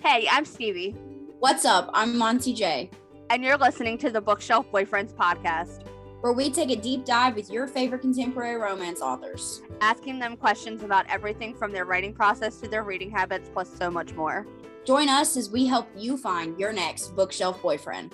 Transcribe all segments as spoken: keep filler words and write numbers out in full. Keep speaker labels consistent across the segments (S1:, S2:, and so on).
S1: Hey, I'm Stevie.
S2: What's up? I'm Monty J.
S1: And you're listening to the Bookshelf Boyfriends podcast,
S2: where we take a deep dive with your favorite contemporary romance authors,
S1: asking them questions about everything from their writing process to their reading habits, plus so much more.
S2: Join us as we help you find your next bookshelf boyfriend.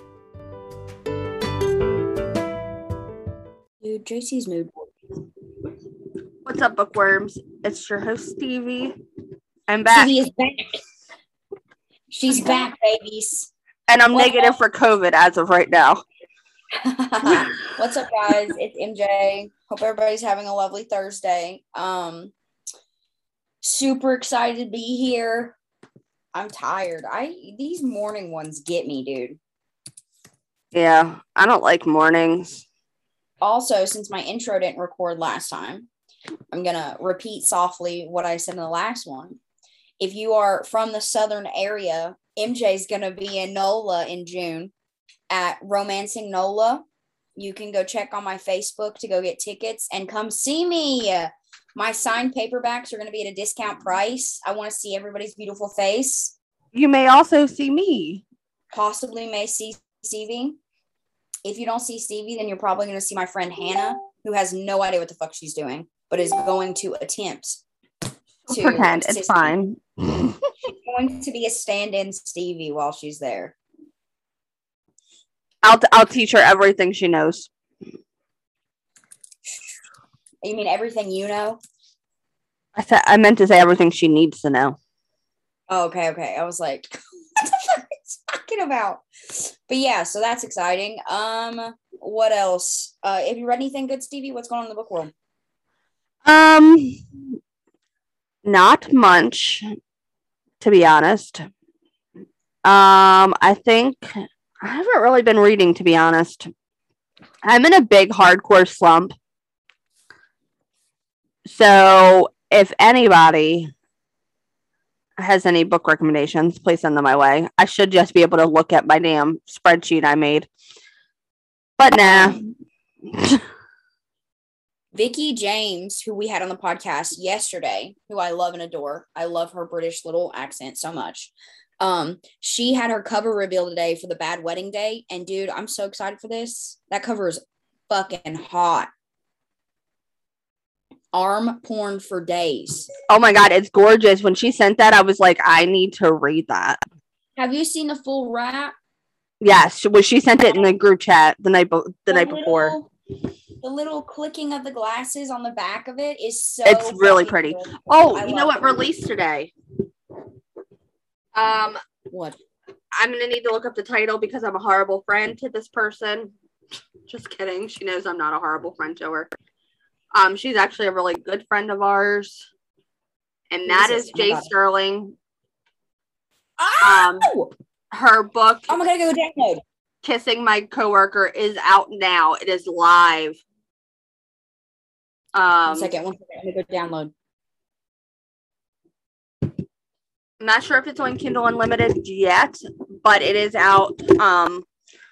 S2: Dude, J C's mood.
S1: What's up, bookworms? It's your host, Stevie. I'm back.
S2: Stevie is back. She's back, babies.
S1: And I'm
S2: What's
S1: negative
S2: up?
S1: for COVID as of right now.
S2: What's up, guys? It's M J. Hope everybody's having a lovely Thursday. Um, super excited to be here. I'm tired. I these morning ones get me, dude.
S1: Yeah, I don't like mornings.
S2: Also, since my intro didn't record last time, I'm gonna repeat softly what I said in the last one. If you are from the southern area, M J's gonna be in NOLA in June at Romancing NOLA. You can go check on my Facebook to go get tickets and come see me. My signed paperbacks are going to be at a discount price. I want to see everybody's beautiful face.
S1: You may also see me.
S2: Possibly may see Stevie. If you don't see Stevie, then you're probably going to see my friend Hannah, who has no idea what the fuck she's doing, but is going to attempt to
S1: pretend. It's fine.
S2: She's going to be a stand-in Stevie while she's there.
S1: I'll t- I'll teach her everything she knows.
S2: You mean everything you know?
S1: I said I meant to say everything she needs to know.
S2: Oh, okay, okay. I was like, what the fuck is he talking about? But yeah, so that's exciting. Um, what else? Uh, have you read anything good, Stevie? What's going on in the book world?
S1: Um, not much, to be honest. Um, I think. I haven't really been reading, to be honest. I'm in a big hardcore slump. So if anybody has any book recommendations, please send them my way. I should just be able to look at my damn spreadsheet I made. But nah.
S2: Vicky James, who we had on the podcast yesterday, who I love and adore. I love her British little accent so much. Um, she had her cover reveal today for the Bad Wedding Day, and dude, I'm so excited for this. That cover is fucking hot. Arm porn for days.
S1: Oh my god, it's gorgeous. When she sent that, I was like, I need to read that.
S2: Have you seen the full wrap?
S1: Yes, well, she sent it in the group chat the night the, the night
S2: little,
S1: before.
S2: The little clicking of the glasses on the back of it is so.
S1: It's really pretty. Cool. Oh,
S2: I
S1: you know what
S2: it.
S1: released today? Um,
S2: what?
S1: I'm gonna need to look up the title because I'm a horrible friend to this person. Just kidding. She knows I'm not a horrible friend to her. Um, she's actually a really good friend of ours, and that is Jay Sterling.
S2: Oh!
S1: Um, her book.
S2: Oh my god, go download.
S1: Kissing My Coworker is out now. It is live. Um,
S2: one second, one second. Let me go download.
S1: I'm not sure if it's on Kindle Unlimited yet, but it is out. Um,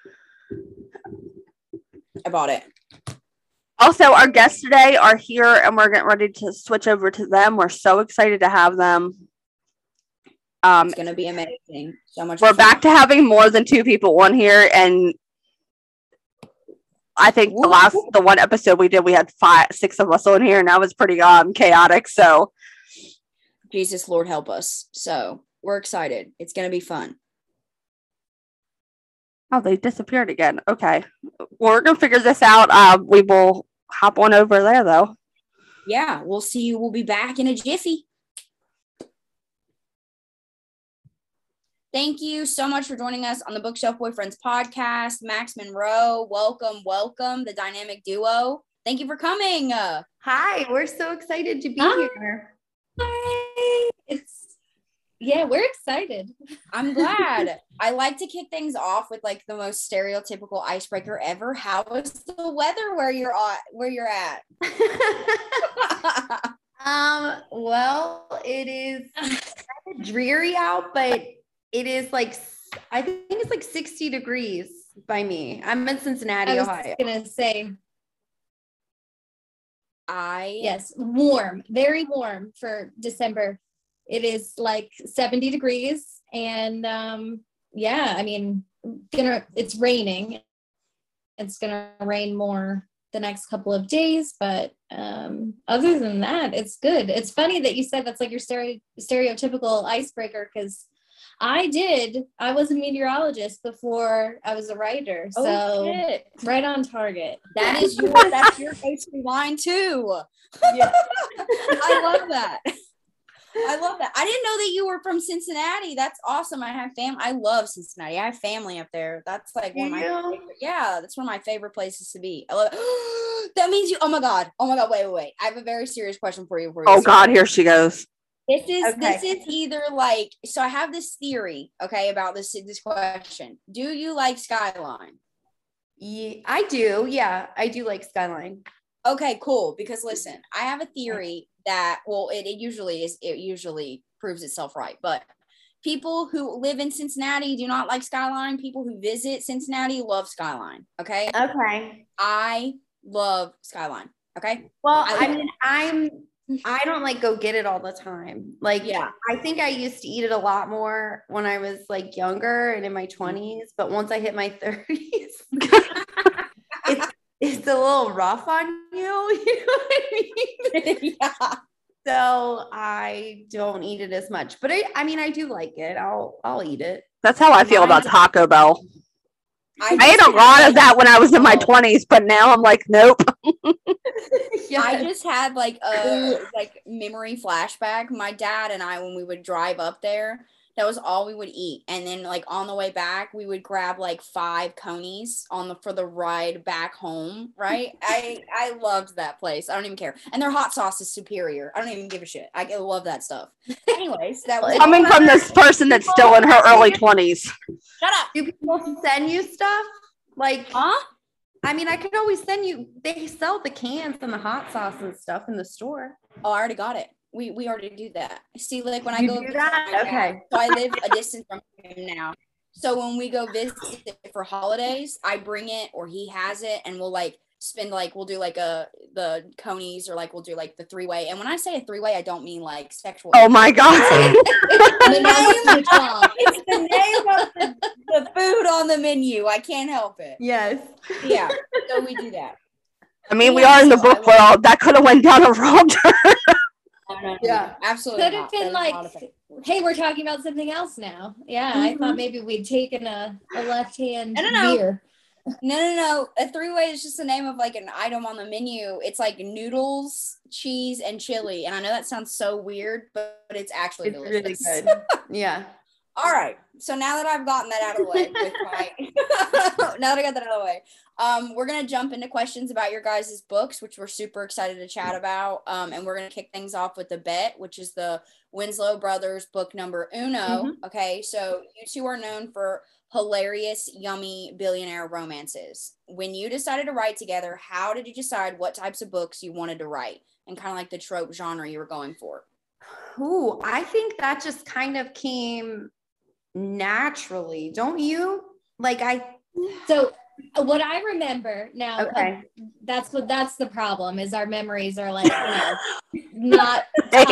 S2: I bought it.
S1: Also, our guests today are here, and we're getting ready to switch over to them. We're so excited to have them. Um,
S2: it's going to be amazing. So much.
S1: We're
S2: fun.
S1: back to having more than two people on here, and I think the last, the one episode we did, we had five, six of us on here, and that was pretty um chaotic. So,
S2: Jesus, Lord help us. So we're excited. It's going to be fun.
S1: Oh, they disappeared again. Okay, well, we're gonna figure this out. Uh, we will hop on over there, though.
S2: Yeah, we'll see you. We'll be back in a jiffy. Thank you so much for joining us on the Bookshelf Boyfriends podcast. Max Monroe, welcome, welcome, the dynamic duo. Thank you for coming. Uh,
S3: Hi, we're so excited to be
S2: Hi.
S3: here. Hi. It's yeah, we're excited.
S2: I'm glad. I like to kick things off with like the most stereotypical icebreaker ever. How is the weather where you're at? Where you're at?
S3: um. Well, it is kind of dreary out, but it is like I think it's like sixty degrees by me. I'm in Cincinnati,
S4: I was
S3: Ohio.
S4: gonna say,
S2: I
S4: yes, warm, very warm for December. It is like seventy degrees And um, yeah, I mean, gonna it's raining. It's gonna rain more the next couple of days, but um, other than that, it's good. It's funny that you said that's like your stereo- stereotypical icebreaker, because I did. I was a meteorologist before I was a writer, so
S2: Oh, shit.
S4: right on target.
S2: That is your that's your go-to line too.
S4: Yeah.
S2: I love that. I love that. I didn't know that you were from Cincinnati. That's awesome. I have fam. I love Cincinnati. I have family up there. That's like one of my
S3: Yeah.
S2: favorite. Yeah, that's one of my favorite places to be. I love it. That means you. Oh my god. Oh my god. Wait, wait, wait. I have a very serious question for you. Before you
S1: Oh
S2: start.
S1: God, here she goes.
S2: This is
S3: Okay.
S2: this is either like so. I have this theory, okay, about this this question. Do you like Skyline?
S3: Yeah, I do. Yeah, I do like Skyline.
S2: Okay, cool. Because listen, I have a theory that, well, it, it usually is, it usually proves itself right. But people who live in Cincinnati do not like Skyline. People who visit Cincinnati love Skyline. Okay.
S3: Okay.
S2: I love Skyline. Okay.
S3: Well,
S2: I
S3: I,
S2: love
S3: mean, I'm I don't like go get it all the time. Like,
S2: Yeah.
S3: I think I used to eat it a lot more when I was like younger and in my twenties. But once I hit my thirties, it's it's a little rough on you. You know what I mean?
S2: yeah.
S3: So I don't eat it as much. But I, I mean, I do like it. I'll I'll eat it.
S1: That's how I feel about
S2: Mine-
S1: Taco Bell. I ate
S2: just
S1: a lot of that when I was in my
S2: Oh.
S1: twenties, but now I'm like, nope.
S2: I just had like a like memory flashback. My dad and I, when we would drive up there, that was all we would eat. And then like on the way back, we would grab like five conies on the for the ride back home. Right? I I loved that place. I don't even care. And their hot sauce is superior. I don't even give a shit. I love that stuff. Anyways, that was
S1: Coming from this person that's still in her early twenties.
S2: Shut up.
S3: Do people send you stuff? Like,
S2: Huh?
S3: I mean, I could always send you. They sell the cans and the hot sauce and stuff in the store.
S2: Oh, I already got it. We we already do that. See, like when I
S3: You
S2: go
S3: do
S2: visit
S3: that?
S2: my dad,
S3: Okay.
S2: so I live a distance from him now. So when we go visit for holidays, I bring it or he has it, and we'll like spend like we'll do like a the conies or like we'll do like the three way. And when I say a three way, I don't mean like sexual.
S1: Oh my God.
S2: The name,
S4: Which one?
S2: it's the name of the, the food on the menu. I can't help it.
S3: Yes.
S2: Yeah, so we do that.
S1: I mean, we are in the book world. That could have went down a wrong turn.
S2: No, no, no,
S3: Yeah.
S2: absolutely.
S4: Could have
S2: not.
S4: been
S2: That is not a
S4: like,
S2: thing.
S4: hey, we're talking about something else now. Yeah, I
S3: Mhm.
S4: thought maybe we'd taken a, a left hand
S2: I don't know.
S4: beer.
S2: No, no, no. A three way is just the name of like an item on the menu. It's like noodles, cheese, and chili. And I know that sounds so weird, but, but it's actually
S3: It's
S2: delicious.
S3: really good. Yeah.
S2: All right. So now that I've gotten that out of the way with my now that I got that out of the way, um, we're gonna jump into questions about your guys' books, which we're super excited to chat about. Um, and we're gonna kick things off with the bet, which is the Winslow Brothers book number uno.
S3: Mhm.
S2: Okay, so you two are known for hilarious, yummy billionaire romances. When you decided to write together, how did you decide what types of books you wanted to write and kind of like the trope genre you were going for?
S3: Ooh, I think that just kind of came naturally, don't you? Like I
S4: So what I remember now,
S3: okay.
S4: uh, that's what that's the problem is our memories are like, you know, not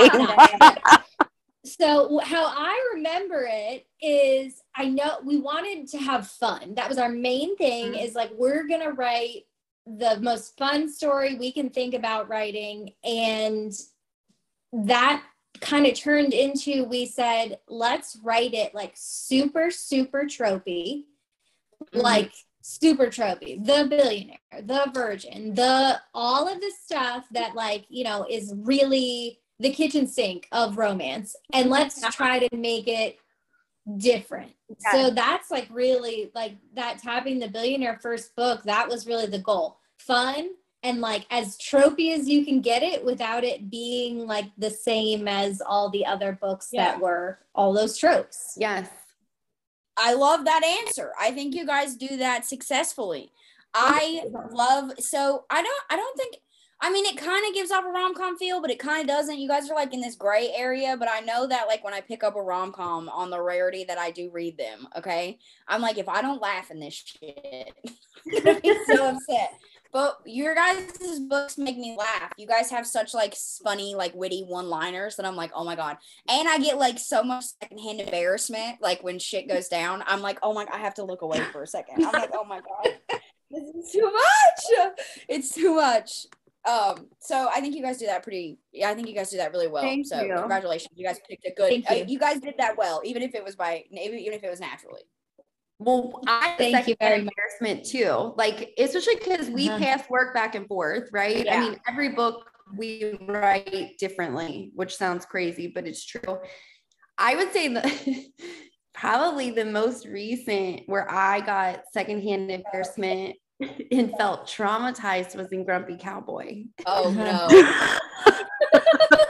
S4: so how I remember it is I know we wanted to have fun. That was our main thing is like, we're going to write the most fun story we can think about writing. And that kind of turned into, we said, let's write it like super, super tropey,
S2: Mhm.
S4: like super tropey, the billionaire, the virgin, the, all of the stuff that like, you know, is really the kitchen sink of romance, and let's try to make it different.
S3: Yeah.
S4: So that's like really like that tapping the billionaire first book. That was really the goal. Fun and like as tropey as you can get it without it being like the same as all the other books
S2: Yeah.
S4: that were all those tropes.
S3: Yes.
S2: I love that answer. I think you guys do that successfully. I love, so I don't, I don't think, I mean, it kind of gives off a rom-com feel, but it kind of doesn't. You guys are like in this gray area, but I know that like when I pick up a rom-com on the rarity that I do read them, okay? I'm like, if I don't laugh in this shit, I'm gonna be so upset. But your guys' books make me laugh. You guys have such like funny, like witty one-liners that I'm like, oh my god. And I get like so much secondhand embarrassment, like when shit goes down. I'm like, oh my, I have to look away for a second. I'm like, oh my god, this is too much. It's too much. Um, so I think you guys do that pretty. Yeah, I think you guys do that really well.
S3: Thank
S2: so
S3: you.
S2: Congratulations, you guys picked a good.
S4: Thank you.
S2: Uh, you guys did that well, even if it was by, even even if it was naturally.
S3: Well, I
S4: Thank
S3: Thank
S4: you very much.
S3: embarrassment too. Like, especially because we
S4: Uh-huh.
S3: pass work back and forth, right?
S2: Yeah.
S3: I mean, every book we write differently, which sounds crazy, but it's true. I would say the probably the most recent where I got secondhand embarrassment and felt traumatized was in Grumpy Cowboy.
S2: Oh
S4: Uh-huh.
S2: no.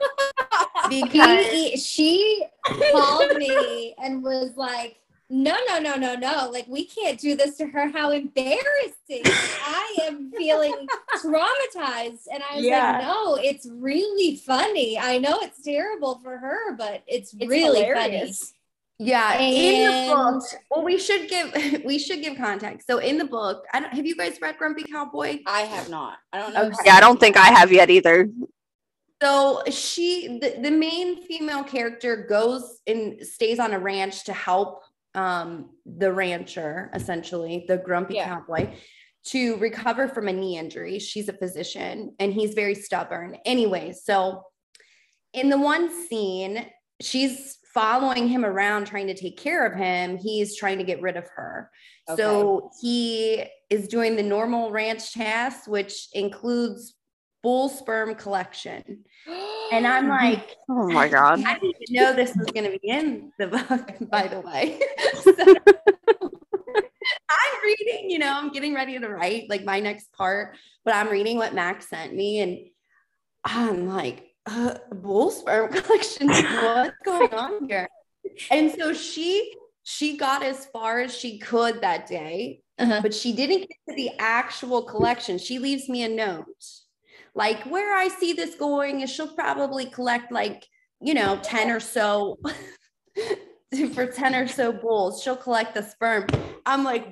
S3: Because
S4: She, she called me and was like, no, no, no, no, no. Like, we can't do this to her. How embarrassing. I am feeling traumatized. And I was
S3: Yeah.
S4: like, no, it's really funny. I know it's terrible for her, but it's,
S2: It's
S4: really
S2: hilarious.
S3: yeah, in the book.
S4: And-
S3: Well, we should give we should give context. So in the book, I don't have you guys read Grumpy Cowboy?
S2: I have not. I don't know.
S3: Okay.
S1: Yeah, I don't think I have yet either.
S3: So she, the, the main female character goes and stays on a ranch to help um, the rancher, essentially, the grumpy
S2: Yeah.
S3: cowboy, to recover from a knee injury. She's a physician and he's very stubborn. Anyway, so in the one scene, she's following him around trying to take care of him. He's trying to get rid of her.
S2: Okay.
S3: So he is doing the normal ranch tasks, which includes bull sperm collection. And I'm like,
S1: Oh my god.
S3: I didn't even know this was going to be in the book, by the way. So, I'm reading, you know, I'm getting ready to write like my next part, but I'm reading what Max sent me and I'm like, uh, bull sperm collection, what's going on here? And so she, she got as far as she could that day,
S4: Uh-huh.
S3: but she didn't get to the actual collection. She leaves me a note. Like, where I see this going is she'll probably collect like, you know, ten or so for ten or so bulls. She'll collect the sperm. I'm like,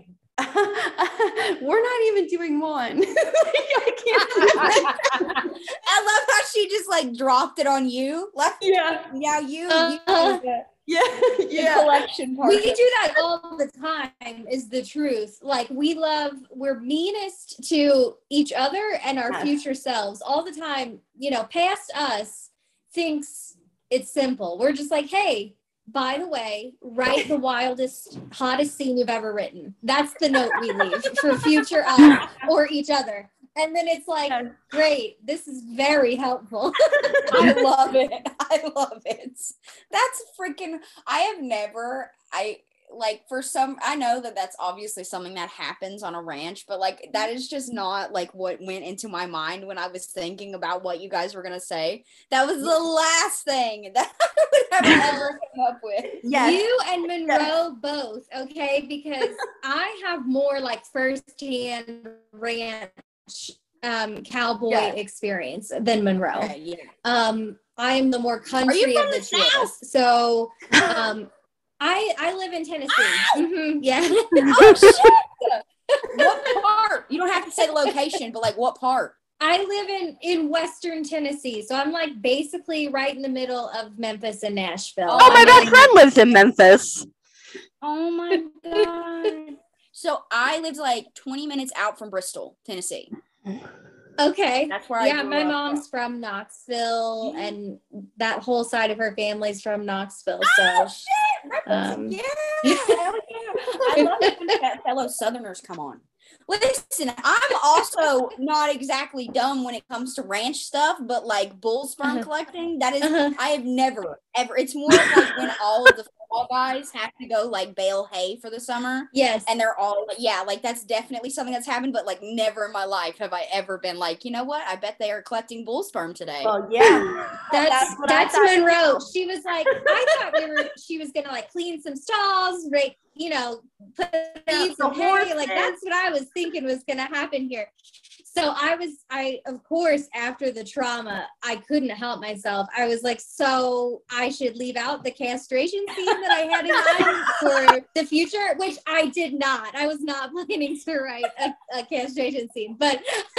S3: we're not even doing one. Like, I can't do that.
S2: I love how she just like dropped it on you. Like,
S3: Yeah.
S2: yeah, you,
S4: Uh-huh.
S2: you
S3: Yeah.
S2: the
S3: Yeah.
S2: collection part.
S4: We do that all the time, is the truth. Like, we love, we're meanest to each other and our
S3: Yes.
S4: future selves all the time. You know, past us thinks it's simple. We're just like, hey, by the way, write the wildest, hottest scene you've ever written. That's the note we leave for future us or each other. And then it's like,
S3: Yes.
S4: great, this is very helpful.
S2: I love it. I love it. That's freaking, I have never, I like for some, I know that that's obviously something that happens on a ranch, but like that is just not like what went into my mind when I was thinking about what you guys were going to say. That was the last thing that I would have ever come up with.
S3: Yes.
S4: You and Monroe both, okay? Because I have more like firsthand ranch um cowboy
S3: Yeah.
S4: experience than Monroe.
S2: Okay, yeah.
S4: Um, I'm the more country
S2: Are you
S4: of
S2: from
S4: the
S2: the
S4: two of
S2: South?
S4: us. So um I I live in Tennessee. Mhm, yeah.
S2: Oh shit! What part? You don't have to say the location, but like what part?
S4: I live in in Western Tennessee. So I'm like basically right in the middle of Memphis and Nashville.
S2: Oh,
S1: Oh, my
S4: I'm
S1: best
S4: in-
S1: friend lives in Memphis.
S2: Oh my god. So I lived like twenty minutes out from Bristol, Tennessee.
S4: Okay.
S2: That's where I
S4: Yeah,
S2: grew
S4: my
S2: up.
S4: mom's from Knoxville,
S2: Yeah.
S4: and that whole side of her family's from Knoxville.
S2: Oh
S4: So
S2: shit!
S4: um,
S2: yeah, hell yeah! I love it when fe- fellow Southerners come on. Listen, I'm also not exactly dumb when it comes to ranch stuff, but like bull sperm
S4: Uh-huh.
S2: collecting, that is,
S4: Uh-huh.
S2: I have never ever. It's more of like when all of the fall guys have to go like bale hay for the summer.
S4: yes,
S2: And they're all like, yeah, like that's definitely something that's happened, but like never in my life have I ever been like, you know what? I bet they are collecting bull sperm today.
S3: Well, yeah.
S4: that's
S3: that's what I
S4: that's
S3: thought.
S4: Monroe. She was like, I thought we were. She was gonna like clean some stalls, right? You know, put out
S3: Feed the
S4: some hay. Like
S3: horses.
S4: that's what I was thinking was gonna happen here. So I was, I, of course, after the trauma, I couldn't help myself. I was like, so I should leave out the castration scene that I had in mind for the future, which I did not. I was not planning to write a, a castration scene, but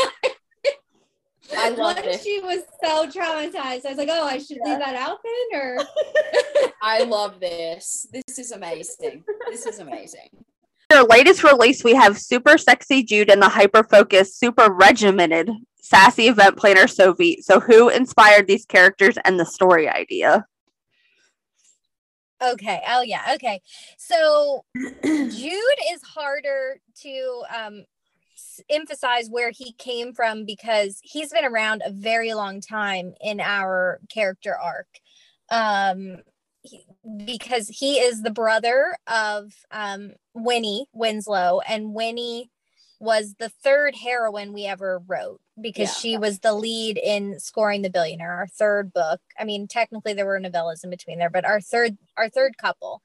S2: I love
S4: once
S2: it.
S4: she was so traumatized, I was like, oh, I should yeah. leave that out then, or?
S2: I love this. This is amazing. This is amazing.
S1: Their latest release, we have Super Sexy Jude and the hyper-focused, super regimented, sassy event planner Sophie. So who inspired these characters and the story idea?
S5: Okay. Oh, yeah. Okay. So Jude is harder to um, emphasize where he came from because he's been around a very long time in our character arc. Um, he, because he is the brother of um, Winnie Winslow, and Winnie was the third heroine we ever wrote because yeah. she was the lead in Scoring the Billionaire, our third book. I mean, technically there were novellas in between there, but our third, our third couple.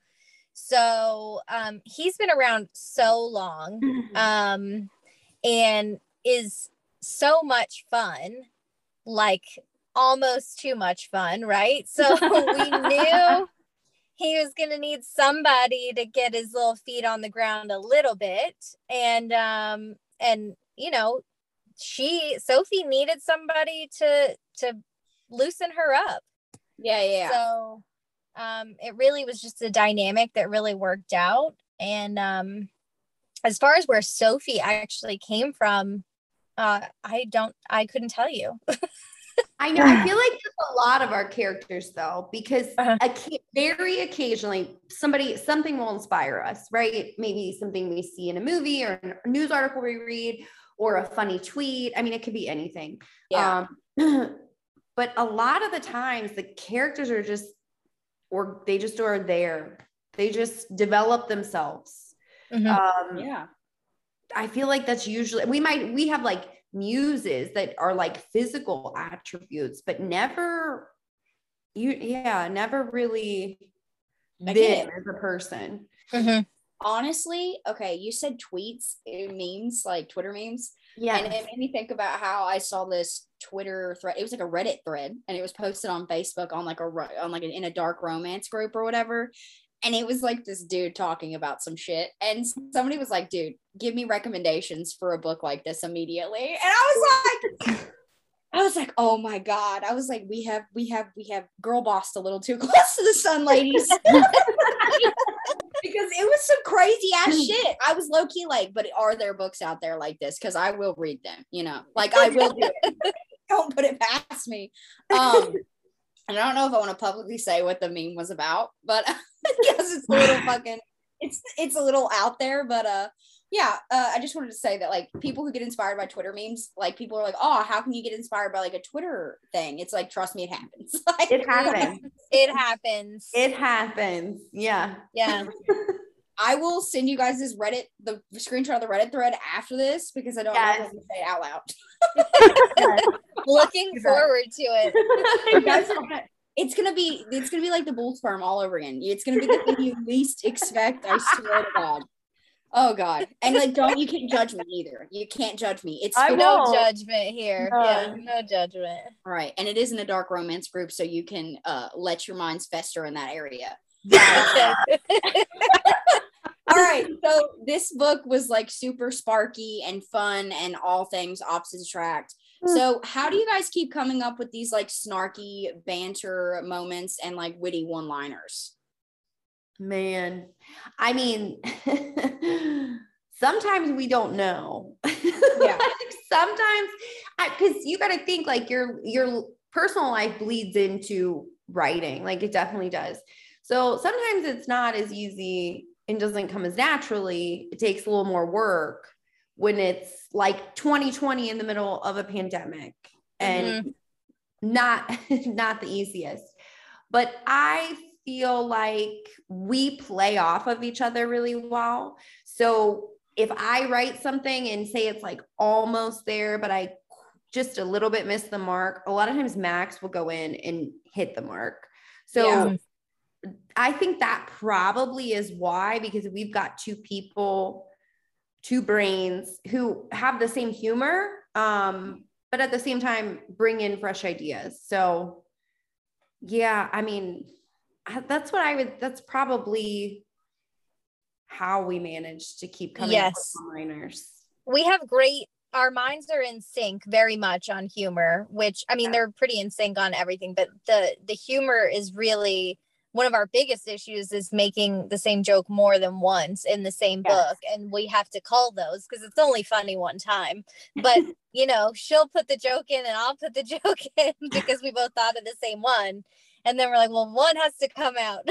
S5: So um, he's been around so long um, and is so much fun, like almost too much fun, right? So we knew he was going to need somebody to get his little feet on the ground a little bit. And, um, and, you know, she, Sophie needed somebody to, to loosen her up.
S2: Yeah. Yeah.
S5: So, um, it really was just a dynamic that really worked out. And, um, as far as where Sophie actually came from, uh, I don't, I couldn't tell you.
S3: I know. I feel like there's a lot of our characters though, because
S5: uh-huh.
S3: a, very occasionally somebody, something will inspire us, right? Maybe something we see in a movie or a news article we read or a funny tweet. I mean, it could be anything.
S2: Yeah.
S3: Um, but a lot of the times the characters are just, or they just are there. They just develop themselves.
S5: Mm-hmm.
S3: Um,
S2: yeah.
S3: I feel like that's usually, we might, we have like muses that are like physical attributes, but never, you, yeah, never really been as a person.
S5: Mm-hmm.
S2: Honestly, okay, you said tweets, memes, like Twitter memes.
S3: Yeah.
S2: And it made me think about how I saw this Twitter thread. It was like a Reddit thread, and it was posted on Facebook on like a on like an, in a dark romance group or whatever. And it was like this dude talking about some shit. And somebody was like, dude, give me recommendations for a book like this immediately. And I was like, I was like, oh my God. I was like, we have, we have, we have girl bossed a little too close to the sun, ladies. Because it was some crazy ass shit. I was low key like, but are there books out there like this? Because I will read them, you know, like I will do it. Don't put it past me. Um, and I don't know if I want to publicly say what the meme was about, but I guess it's a little fucking, it's it's a little out there. But uh, yeah, uh, I just wanted to say that like people who get inspired by Twitter memes, like people are like, oh, how can you get inspired by like a Twitter thing? It's like, trust me, it happens. Like,
S3: It happens.
S5: It happens.
S3: It happens. Yeah.
S5: Yeah.
S2: I will send you guys this Reddit, the screenshot of the Reddit thread after this because I don't
S3: Yes.
S2: know if I can say it out loud.
S5: Looking forward to it.
S2: You guys are gonna, it's gonna be it's gonna be like the bull sperm all over again. It's gonna be the thing you least expect. I swear to God. Oh God. And like, don't you can't judge me either. You can't judge me. It's
S3: I
S2: good-
S5: No
S3: won't.
S5: judgment here.
S3: No.
S5: Yeah, no judgment.
S2: all right. And it is in a dark romance group, so you can uh let your minds fester in that area. All right, so this book was like super sparky and fun and all things opposites attract. So how do you guys keep coming up with these like snarky banter moments and like witty one-liners?
S3: Man, I mean, sometimes we don't know.
S2: Yeah.
S3: Sometimes, because you got to think like your your personal life bleeds into writing, like it definitely does. So sometimes it's not as easy and doesn't come as naturally. It takes a little more work when it's like twenty twenty in the middle of a pandemic and mm-hmm. not not the easiest. But I feel like we play off of each other really well. So if I write something and say it's like almost there, but I just a little bit missed the mark, a lot of times Max will go in and hit the mark. So yeah. I think that probably is why, because we've got two people, two brains who have the same humor, Um, but at the same time, bring in fresh ideas. So yeah, I mean, that's what I would, that's probably how we managed to keep coming
S5: Yes.
S3: up with one-liners.
S5: We have great, our minds are in sync very much on humor, which, I mean,
S3: Yeah.
S5: they're pretty in sync on everything, but the, the humor is really one of our biggest issues, is making the same joke more than once in the same
S3: Yes.
S5: book. And we have to call those because it's only funny one time. But, you know, she'll put the joke in and I'll put the joke in because we both thought of the same one. And then we're like, well, one has to come out.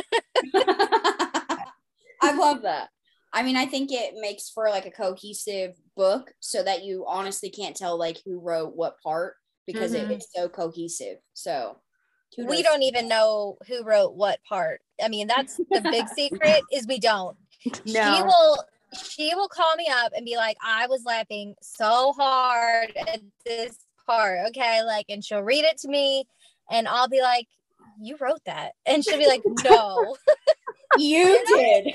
S2: I love that. I mean, I think it makes for like a cohesive book so that you honestly can't tell like who wrote what part because
S3: Mhm.
S2: it, it's so cohesive. So
S5: We
S2: kudos.
S5: don't even know who wrote what part. I mean, that's the big secret, is we don't. She
S3: No.
S5: will she will call me up and be like, I was laughing so hard at this part. Okay. Like, and she'll read it to me and I'll be like, you wrote that. And she'll be like, no,
S2: You did.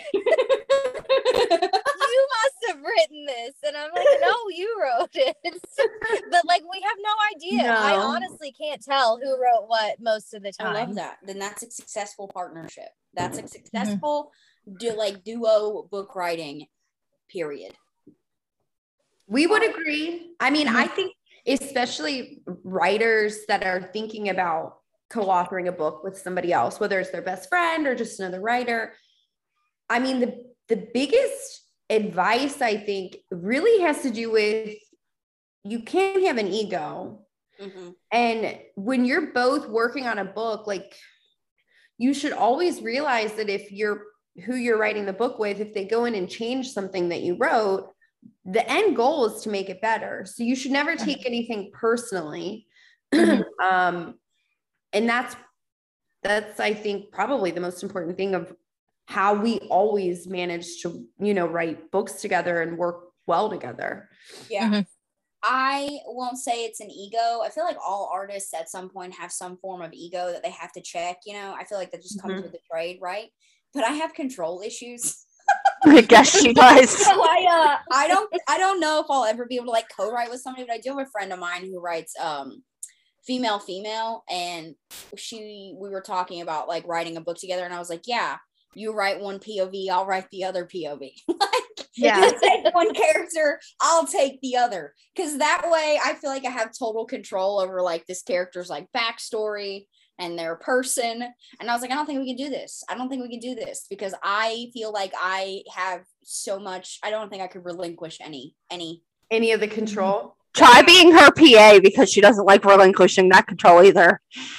S5: you must have written this. And I'm like, no, you wrote it. But like, we have no idea. I
S3: No.
S5: honestly can't tell who wrote what most of the
S2: I
S5: time.
S2: love that. Then that's a successful partnership. That's a successful do like duo book writing, period.
S3: We would agree. I mean,
S5: Mhm.
S3: I think especially writers that are thinking about co-authoring a book with somebody else, whether it's their best friend or just another writer. I mean, the, the biggest advice I think really has to do with you can't have an ego.
S2: Mm-hmm.
S3: And when you're both working on a book, like you should always realize that if you're who you're writing the book with, if they go in and change something that you wrote, the end goal is to make it better. So you should never take anything personally. um, and that's, that's, I think, probably the most important thing of how we always manage to, you know, write books together and work well together.
S2: Yeah.
S5: Mhm.
S2: I won't say it's an ego. I feel like all artists at some point have some form of ego that they have to check, you know. I feel like that just comes
S3: Mhm.
S2: with the trade, right? But I have control issues.
S1: I guess she does.
S2: So I uh I don't I don't know if I'll ever be able to like co-write with somebody, but I do have a friend of mine who writes um female female, and she we were talking about like writing a book together, and I was like, yeah, you write one P O V, I'll write the other P O V. Like,
S3: Yeah.
S2: you take one character, I'll take the other, because that way I feel like I have total control over like this character's like backstory and their person. And I was like, I don't think we can do this. I don't think we can do this because I feel like I have so much. I don't think I could relinquish any any.
S3: Any of the control.
S1: Try being her P A because she doesn't like relinquishing that control either.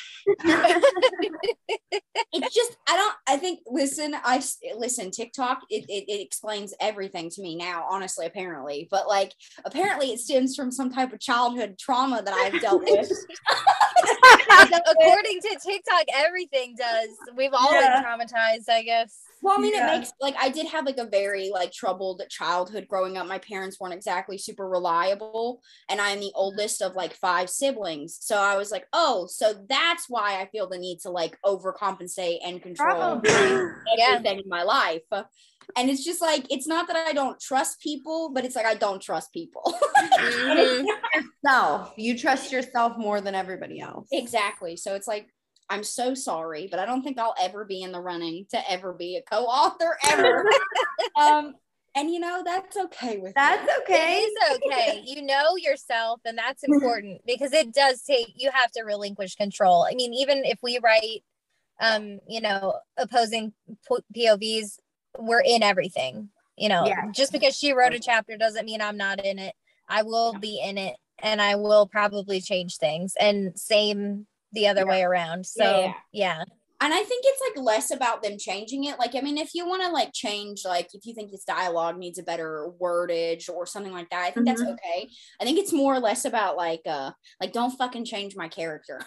S2: It's just I don't I think listen I listen TikTok it, it it explains everything to me now, honestly, apparently, but like apparently it stems from some type of childhood trauma that I've dealt with.
S5: According to TikTok, everything does. We've all
S3: Yeah.
S5: been traumatized, I guess.
S2: Well, I mean,
S3: Yeah.
S2: it makes like I did have like a very like troubled childhood growing up. My parents weren't exactly super reliable, and I'm the oldest of like five siblings. So I was like, oh, so that's why I feel the need to like overcompensate and control
S3: Probably.
S2: everything in my life. And it's just like it's not that I don't trust people, but it's like I don't trust people.
S5: Mhm.
S3: Yourself. You trust yourself more than everybody else.
S2: Exactly. So it's like I'm so sorry, but I don't think I'll ever be in the running to ever be a co-author ever. um, and you know that's okay with
S3: That's
S2: me.
S3: okay.
S5: It is okay. You know yourself, and that's important because it does take, you have to relinquish control. I mean, even if we write, um, you know, opposing P O Vs, we're in everything. You know,
S3: Yeah.
S5: just because she wrote a chapter doesn't mean I'm not in it. I will be in it, and I will probably change things. And same the other
S3: Yeah.
S5: way around. So
S2: Yeah.
S5: yeah.
S2: And I think it's like less about them changing it. Like, I mean, if you want to like change, like if you think this dialogue needs a better wordage or something like that, I think that's
S3: Mhm.
S2: okay. I think it's more or less about like, uh, like don't fucking change my character.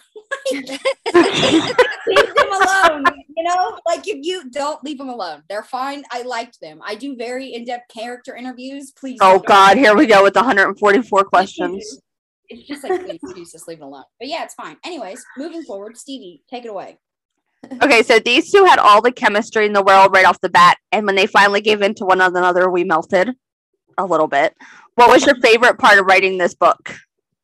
S2: Leave them alone. You know, like if you don't leave them alone, they're fine. I liked them. I do very in-depth character interviews. Please.
S1: Oh
S2: don't-
S1: God, here we go with the one hundred forty-four questions.
S2: It's just like, please, please just leave it alone. But yeah, it's fine. Anyways, moving forward, Stevie, take it away.
S1: Okay, so these two had all the chemistry in the world right off the bat, and when they finally gave in to one another, we melted a little bit. What was your favorite part of writing this book?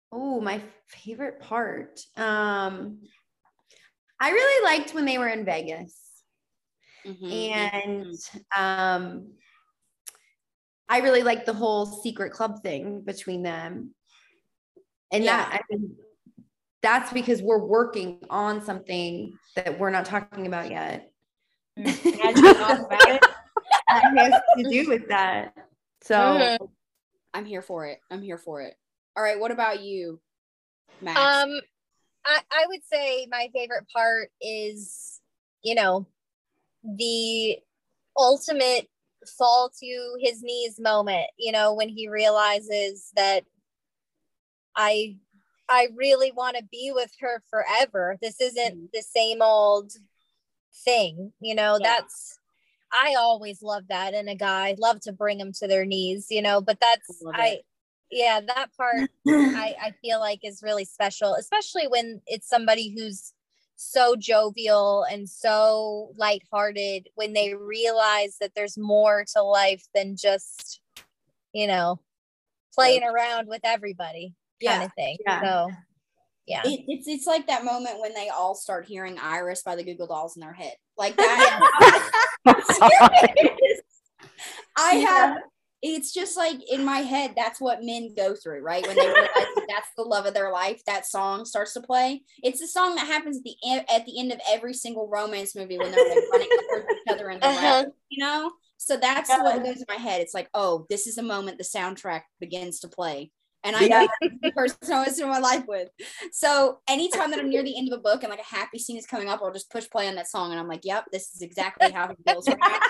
S3: Oh, my favorite part. Um, I really liked when they were in Vegas.
S2: Mhm.
S3: And um, I really liked the whole secret club thing between them. And
S2: Yeah.
S3: that, I mean, that's because we're working on something that we're not talking about yet.
S2: As you talk about it,
S3: That has to do with that. So
S5: Mhm.
S2: I'm here for it. I'm here for it. All right, what about you, Max?
S5: Um, I, I would say my favorite part is, you know, the ultimate fall to his knees moment, you know, when he realizes that I I really want to be with her forever. This isn't
S2: Mhm.
S5: the same old thing, you know.
S2: Yeah.
S5: That's I always love that in a guy. Love to bring them to their knees, you know, but that's
S2: Love
S5: I
S2: it.
S5: yeah, that part I, I feel like is really special, especially when it's somebody who's so jovial and so lighthearted, when they realize that there's more to life than just, you know, playing around with everybody kind
S2: Yeah.
S5: of thing.
S3: Yeah.
S5: So yeah.
S2: It, it's it's like that moment when they all start hearing Iris by the Goo Goo Dolls in their head. Like that. Serious. I have it's just like in my head, that's what men go through, right? When they realize that that's the love of their life, that song starts to play. It's a song that happens at the end at the end of every single romance movie when they're like running towards each other in the
S5: Uh-huh.
S2: lab, you know? So that's
S3: Yeah.
S2: what goes in my head. It's like, oh, this is a moment the soundtrack begins to play. And I know that's the person I was in my life with. So anytime that I'm near the end of a book and like a happy scene is coming up, I'll just push play on that song and I'm like, yep, this is exactly how he feels right now.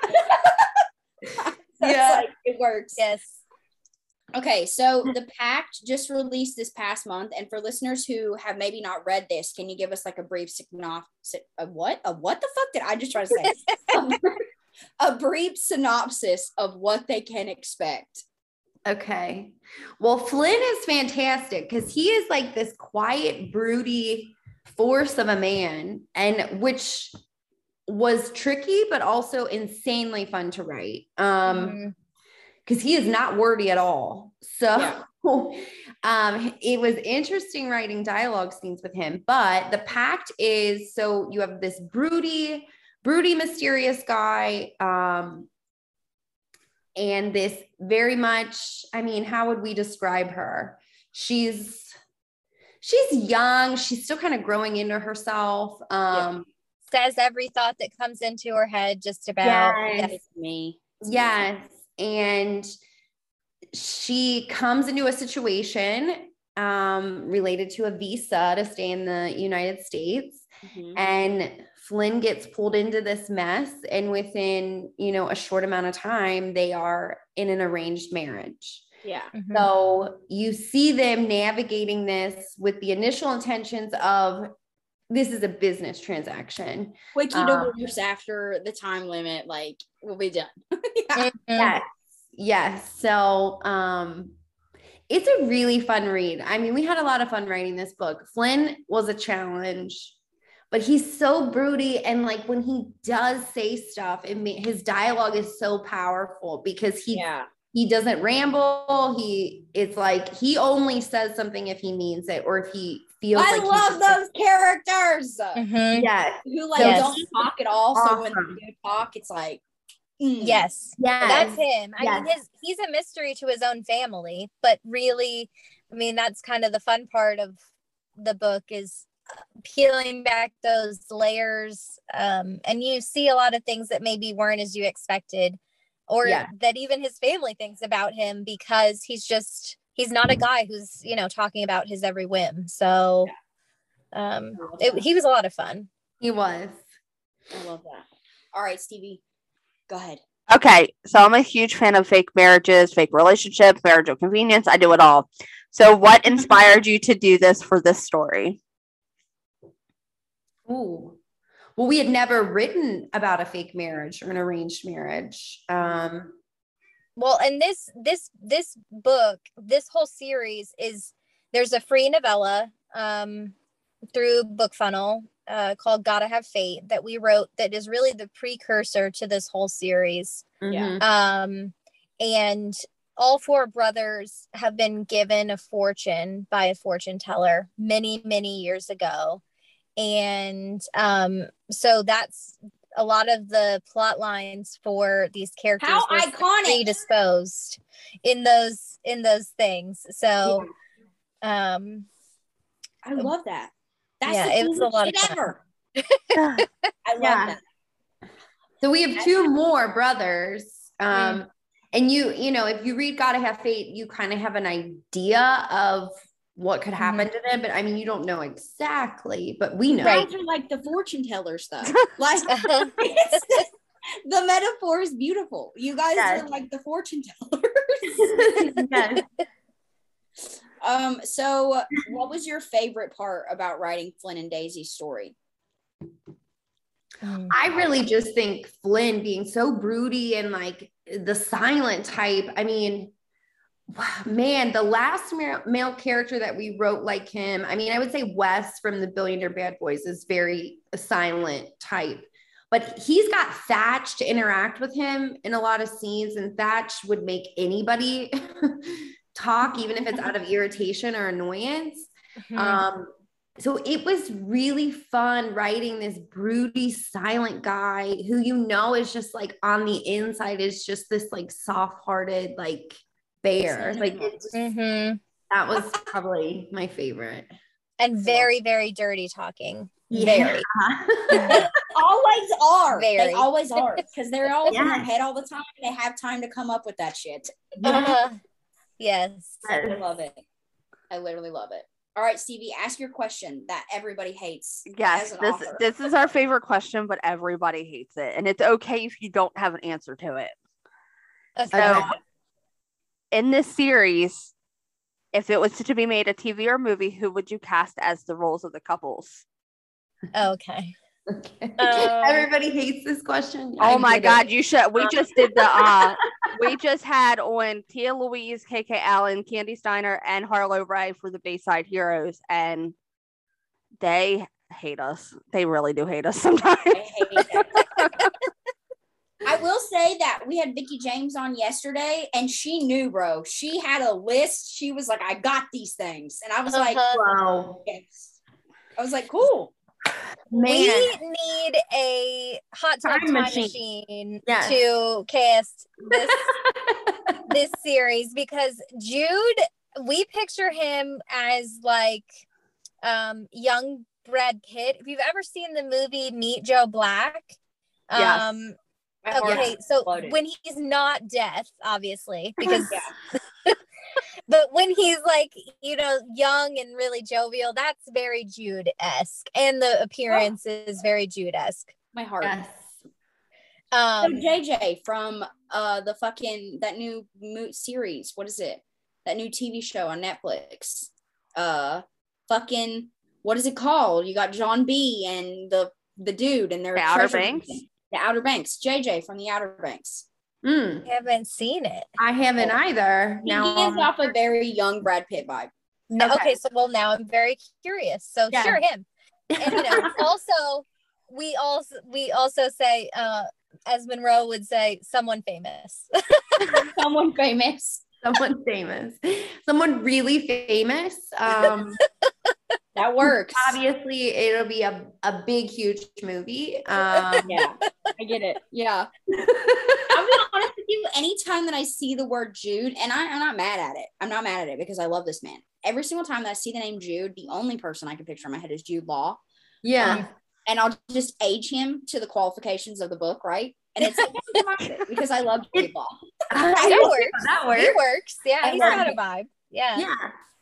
S2: So
S3: Yeah.
S2: it's like, it works.
S5: Yes.
S2: Okay, so The Pact just released this past month, and for listeners who have maybe not read this, can you give us like a brief synopsis? A what? A what the fuck did I just try to say? a, a brief synopsis of what they can expect.
S3: Okay. Well, Flynn is fantastic because he is like this quiet, broody force of a man, and which was tricky, but also insanely fun to write. Um,
S5: Mhm.
S3: because he is not wordy at all. So
S2: Yeah.
S3: um, it was interesting writing dialogue scenes with him. But The Pact is so you have this broody, broody, mysterious guy. Um, and this very much, I mean, how would we describe her? She's she's young, she's still kind of growing into herself. Um,
S5: Says every thought that comes into her head, just about.
S3: Yes.
S2: It's me. It's me.
S3: Yes. And she comes into a situation um, related to a visa to stay in the United States.
S2: Mhm.
S3: And Flynn gets pulled into this mess. And within, you know, a short amount of time, they are in an arranged marriage.
S2: Yeah.
S5: Mhm.
S3: So you see them navigating this with the initial intentions of this is a business transaction.
S2: Quickie
S3: Um,
S2: divorce after the time limit, like, we'll be done.
S5: Mhm.
S3: Yes. Yes. So um it's a really fun read. I mean, we had a lot of fun writing this book. Flynn was a challenge, but he's so broody. And like when he does say stuff, it ma- his dialogue is so powerful because he
S2: Yeah.
S3: he doesn't ramble. He it's like he only says something if he means it or if he feels
S2: I
S3: like he
S2: love
S3: should-
S2: those characters
S5: Mhm.
S3: Yes.
S2: who like
S5: Yes.
S2: don't talk at all. So when
S3: Awesome.
S2: they do talk, it's like, mm.
S5: Yes.
S3: Yes.
S5: That's him. I mean,
S3: Yes.
S5: his he's a mystery to his own family, but really, I mean, that's kind of the fun part of the book is peeling back those layers. Um, and you see a lot of things that maybe weren't as you expected, or
S3: Yeah.
S5: that even his family thinks about him because he's just he's not a guy who's, you know, talking about his every whim. So um
S2: I love
S5: it,
S2: that.
S5: he was a lot of fun.
S3: He was.
S2: I love that. All right, Stevie, go ahead.
S1: Okay, so I'm a huge fan of fake marriages, fake relationships, marriage of convenience. I do it all. So, what inspired you to do this for this story?
S3: Ooh. Well, we had never written about a fake marriage or an arranged marriage. Um,
S5: Well, and this this this book, this whole series is there's a free novella um through BookFunnel uh called Gotta Have Fate that we wrote that is really the precursor to this whole series.
S2: Yeah.
S3: mhm.
S5: Um and all four brothers have been given a fortune by a fortune teller many, many years ago. And um, so that's a lot of the plot lines for these characters.
S2: How
S5: were
S2: iconic.
S5: predisposed in those in those things. So um
S2: I love that. That's
S5: yeah,
S2: the
S5: it was a lot of
S2: shit
S5: fun.
S2: ever. I love
S3: Yeah.
S2: that.
S3: So we have two more brothers. Um,
S5: Mm.
S3: and you, you know, if you read Gotta Have Faith, you kind of have an idea of what could happen to them, but I mean, you don't know exactly, but we know.
S2: You guys are like the fortune tellers, though. Like
S5: Uh-huh.
S2: it's, the metaphor is beautiful. You guys
S3: Yes.
S2: are like the fortune tellers.
S3: Yes.
S2: Um. So, what was your favorite part about writing Flynn and Daisy's story?
S5: Mm.
S3: I really just think Flynn being so broody and like the silent type. I mean, man, the last male, male character that we wrote like him, I mean, I would say Wes from the Billionaire Bad Boys is very a silent type, but he's got Thatch to interact with him in a lot of scenes, and Thatch would make anybody talk, even if it's out of irritation or annoyance.
S5: Mhm.
S3: Um, so it was really fun writing this broody, silent guy who, you know, is just like on the inside is just this like soft-hearted, like bear. Like it just,
S5: Mhm.
S3: that was probably my favorite.
S5: And very, very dirty talking.
S3: Yeah.
S2: They always are. They
S5: Very.
S2: always are because they're all in their
S3: Yes.
S2: head all the time. They have time to come up with that shit.
S5: Uh-huh. Yes.
S2: I love it. I literally love it. All right, Stevie, ask your question that everybody hates.
S1: Yes,
S2: as an
S1: this
S2: author.
S1: this is our favorite question, but everybody hates it, and it's okay if you don't have an answer to it.
S5: Okay.
S1: So, in this series, if it was to be made a T V or movie, who would you cast as the roles of the couples?
S5: Okay.
S3: Okay.
S5: Um,
S3: Everybody hates this question.
S1: Oh
S3: I
S1: my
S3: get
S1: God,
S3: it.
S1: you should. We just did the. uh We just had on Tia Louise, K K Allen, Candy Steiner, and Harlow Ray for the Bayside Heroes, and they hate us. They really do hate us sometimes.
S2: I hate that. I will say that we had Vicky James on yesterday, and she knew, bro. She had a list. She was like, "I got these things," and I was like,
S5: Uh-huh.
S3: Wow.
S2: "Yes." I was like, "Cool."
S3: Man.
S5: We need a hot tub
S3: Time
S5: time,
S3: machine.
S5: machine,
S3: Yes.
S5: to cast this this series, because Jude, we picture him as like um young Brad Pitt. If you've ever seen the movie Meet Joe Black,
S1: Yes.
S5: um
S2: My heart
S5: okay, so
S2: exploded.
S5: when he's not deaf, obviously, because
S2: Yeah.
S5: but when he's like, you know, young and really jovial, that's very Jude-esque, and the appearance is very Jude-esque.
S2: My heart.
S3: Yes.
S2: So
S5: Um,
S2: J J from uh the fucking that new mo- series. What is it? That new T V show on Netflix. Uh, fucking what is it called? You got John B and the the dude and their
S1: The Outer
S2: treasure
S1: Banks?
S2: hunting. The Outer Banks. J J from the Outer Banks.
S3: Mm,
S5: I haven't seen it.
S3: I haven't either.
S2: He
S3: Now,
S2: gives
S3: um,
S2: off a very young Brad Pitt vibe.
S5: No,
S3: Okay.
S5: okay. so well now I'm very curious. So
S3: Yeah.
S5: sure, him. And you know, also we also we also say, uh, as Monroe would say, someone famous.
S2: Someone famous.
S3: someone famous, someone really famous. Um,
S2: That works.
S3: obviously, it'll be a, a big, huge movie. Um,
S2: Yeah, I get it. Yeah. I'll be honest with you, anytime that I see the word Jude, and I, I'm not mad at it. I'm not mad at it because I love this man. Every single time that I see the name Jude, the only person I can picture in my head is Jude Law.
S3: yeah.
S2: And I'll just age him to the qualifications of the book, right? And it's like, because I love Jude Law.
S5: That works.
S3: That works.
S5: He works. Yeah,
S2: I
S5: he's
S2: love
S5: got a
S2: it.
S5: vibe. Yeah.
S3: Yeah.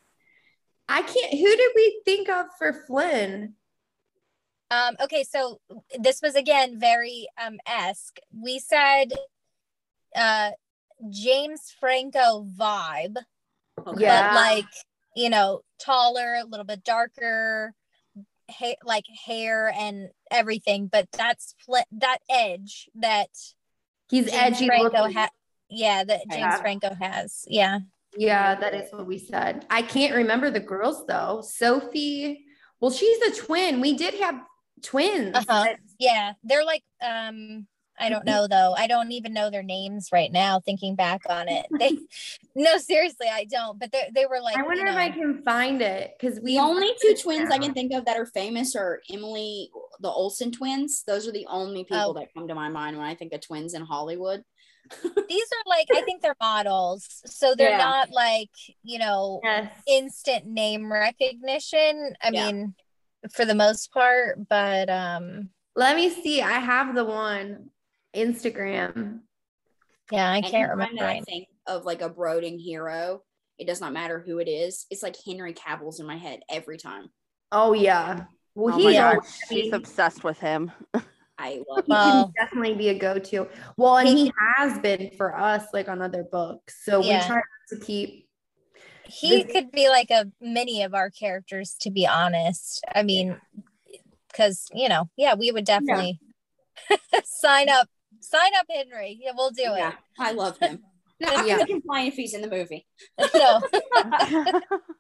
S3: I can't. Who did we think of for Flynn?
S5: Um, okay, so this was again very um esque. We said uh James Franco vibe,
S2: Okay.
S3: Yeah.
S5: but like, you know, taller, a little bit darker, hair, like hair and everything, but that's fl- that edge that
S3: He's
S5: James
S3: edgy
S5: Franco
S3: looking.
S5: ha- yeah, that James
S3: Yeah.
S5: Franco has. Yeah.
S3: Yeah, that is what we said. I can't remember the girls though. Sophie. Well, she's a twin. We did have twins.
S5: Uh-huh. Yeah. They're like um I don't know though. I don't even know their names right now. Thinking back on it, they no, seriously, I don't. But they they were like,
S3: I wonder
S5: you know,
S3: if I can find it because we
S2: The only two twins I can think of that are famous are Emily, the Olsen twins. Those are the only people
S5: Oh.
S2: that come to my mind when I think of twins in Hollywood.
S5: these are like, I think they're models, so they're
S2: Yeah.
S5: not like, you know,
S3: Yes.
S5: instant name recognition. I
S2: Yeah.
S5: mean, for the most part, but um,
S3: Let me see. I have the one Instagram.
S5: yeah, I can't
S2: Anytime
S5: remember.
S2: that I
S5: right
S2: think of like a brooding hero, it does not matter who it is. It's like Henry Cavill's in my head every time.
S3: Oh yeah. Well,
S1: Oh
S3: he's
S1: my god,
S3: always- I
S1: she's
S3: mean,
S1: obsessed with him.
S2: I love
S3: he
S2: it.
S5: Well-
S3: can definitely be a go-to. Well, and
S5: He-
S3: he has been for us, like on other books. So
S5: Yeah.
S3: we try to keep.
S5: He
S3: This-
S5: could be like a many of our characters, to be honest. I mean, because you know, yeah, we would definitely sign up, sign up, Henry. Yeah, we'll do
S2: Yeah, I love him. No, I
S3: Yeah.
S2: think he can fly if he's in the movie.
S5: it. No,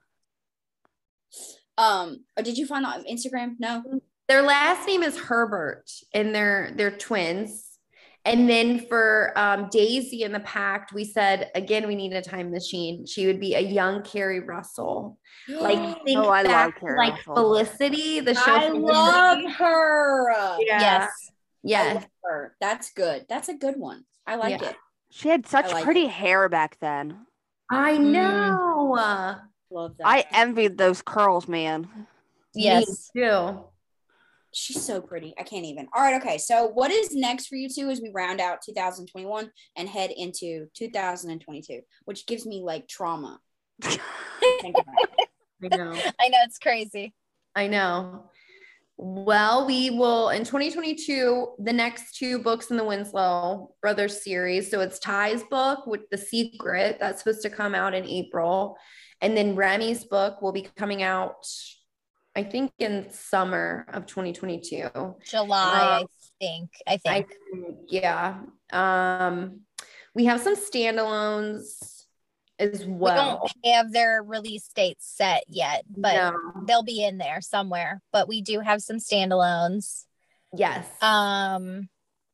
S2: Um, or did you find that on Instagram? No.
S3: Their last name is Herbert, and they're they're twins. And then for um, Daisy in the Pact, we said again we need a time machine. She would be a young Carrie Russell. Like think
S1: Oh, I
S3: back
S1: love
S3: to,
S1: Carrie
S3: like
S1: Russell.
S3: Felicity, the show.
S2: I
S3: Felicity.
S2: love her.
S3: Yeah.
S5: yes,
S2: I
S3: Yes.
S2: love her. That's good. That's a good one. I like
S3: Yeah.
S2: it.
S1: She had such
S2: I like
S1: pretty hair back then.
S3: I
S5: Mm.
S3: know.
S2: Love that.
S1: I envied those curls, man.
S5: yes.
S3: Me too.
S2: She's so pretty. I can't even. All right. Okay. So, what is next for you two as we round out two thousand twenty-one and head into two thousand twenty-two, which gives me like trauma. Think about it.
S3: I know.
S5: I know it's crazy.
S3: I know. Well, we will in twenty twenty-two, the next two books in the Winslow Brothers series. So it's Ty's book with The Secret that's supposed to come out in April. And then Remy's book will be coming out, I think, in summer of twenty twenty-two.
S5: July,
S3: Um,
S5: I think. I
S3: I
S5: think.
S3: yeah. Um, we have some standalones as
S5: We
S3: well.
S5: don't have their release dates set yet, but
S3: No.
S5: they'll be in there somewhere. But we do have some standalones.
S3: Yes.
S5: Um,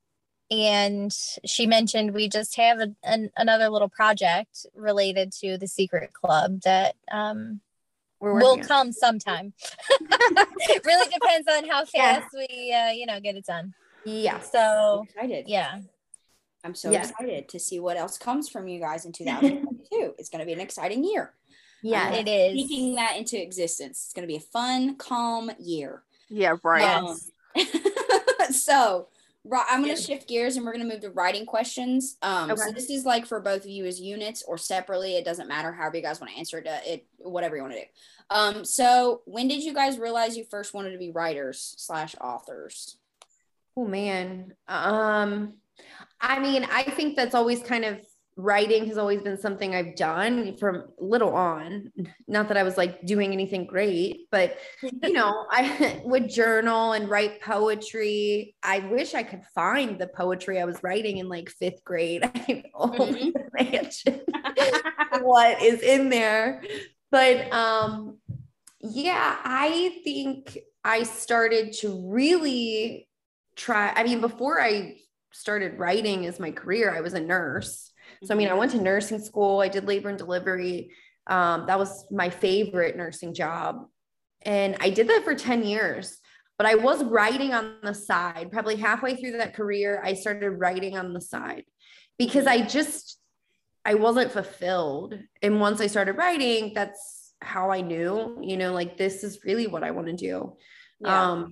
S5: and she mentioned we just have a, an, another little project related to the Secret Club that um
S3: We're
S5: will
S3: working on-
S5: come sometime. It really depends on how fast we, uh, you know, get it done.
S3: Yes.
S5: So
S2: I'm excited.
S5: yeah,
S2: I'm so
S3: Yeah.
S2: excited to see what else comes from you guys in two thousand twenty-two. It's going to be an exciting year.
S3: Yes.
S5: it is.
S2: Speaking that into existence. It's going to be a fun, calm year.
S1: Yeah, right.
S5: Yes.
S2: Um, so, Ri- I'm going
S3: Yeah.
S2: to shift gears and we're going to move to writing questions. Um, So
S3: Okay.
S2: this is like for both of you as units or separately. It doesn't matter. However you guys want to answer it, uh, it whatever you want to do. Um, so when did you guys realize you first wanted to be writers slash authors?
S3: Oh man. Um, I mean, I think that's always kind of writing has always been something I've done from little on. Not that I was like doing anything great, but you know, I would journal and write poetry. I wish I could find the poetry I was writing in like fifth grade. I only imagine what is in there. But um, yeah, I think I started to really try. I mean, before I started writing as my career, I was a nurse. So, I mean, I went to nursing school. I did labor and delivery. Um, that was my favorite nursing job. And I did that for ten years, but I was writing on the side. Probably halfway through that career, I started writing on the side because I just, I wasn't fulfilled. And once I started writing, that's how I knew, you know, like this is really what I want to do.
S2: Yeah.
S3: Um,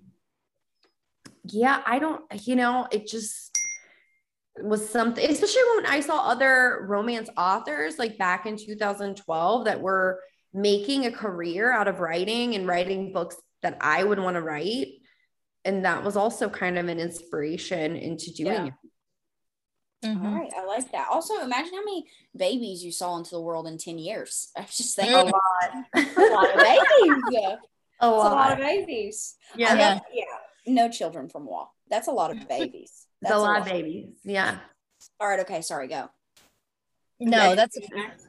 S3: yeah, I don't, you know, it just was something, especially when I saw other romance authors like back in two thousand twelve that were making a career out of writing and writing books that I would want to write. And that was also kind of an inspiration into doing
S2: Yeah.
S3: it.
S5: Mhm.
S2: All right, I like that. Also, imagine how many babies you saw into the world in ten years. I was just
S3: A
S2: thinking,
S3: lot.
S2: a lot of babies. Yeah,
S3: A
S2: That's a lot
S3: lot.
S2: of babies.
S3: Yeah.
S2: I
S5: Yeah.
S2: love- yeah. No children from Wall. That's a lot of babies.
S3: It's a lot of babies. Yeah.
S2: All right. Okay. Sorry. Go.
S5: No, that's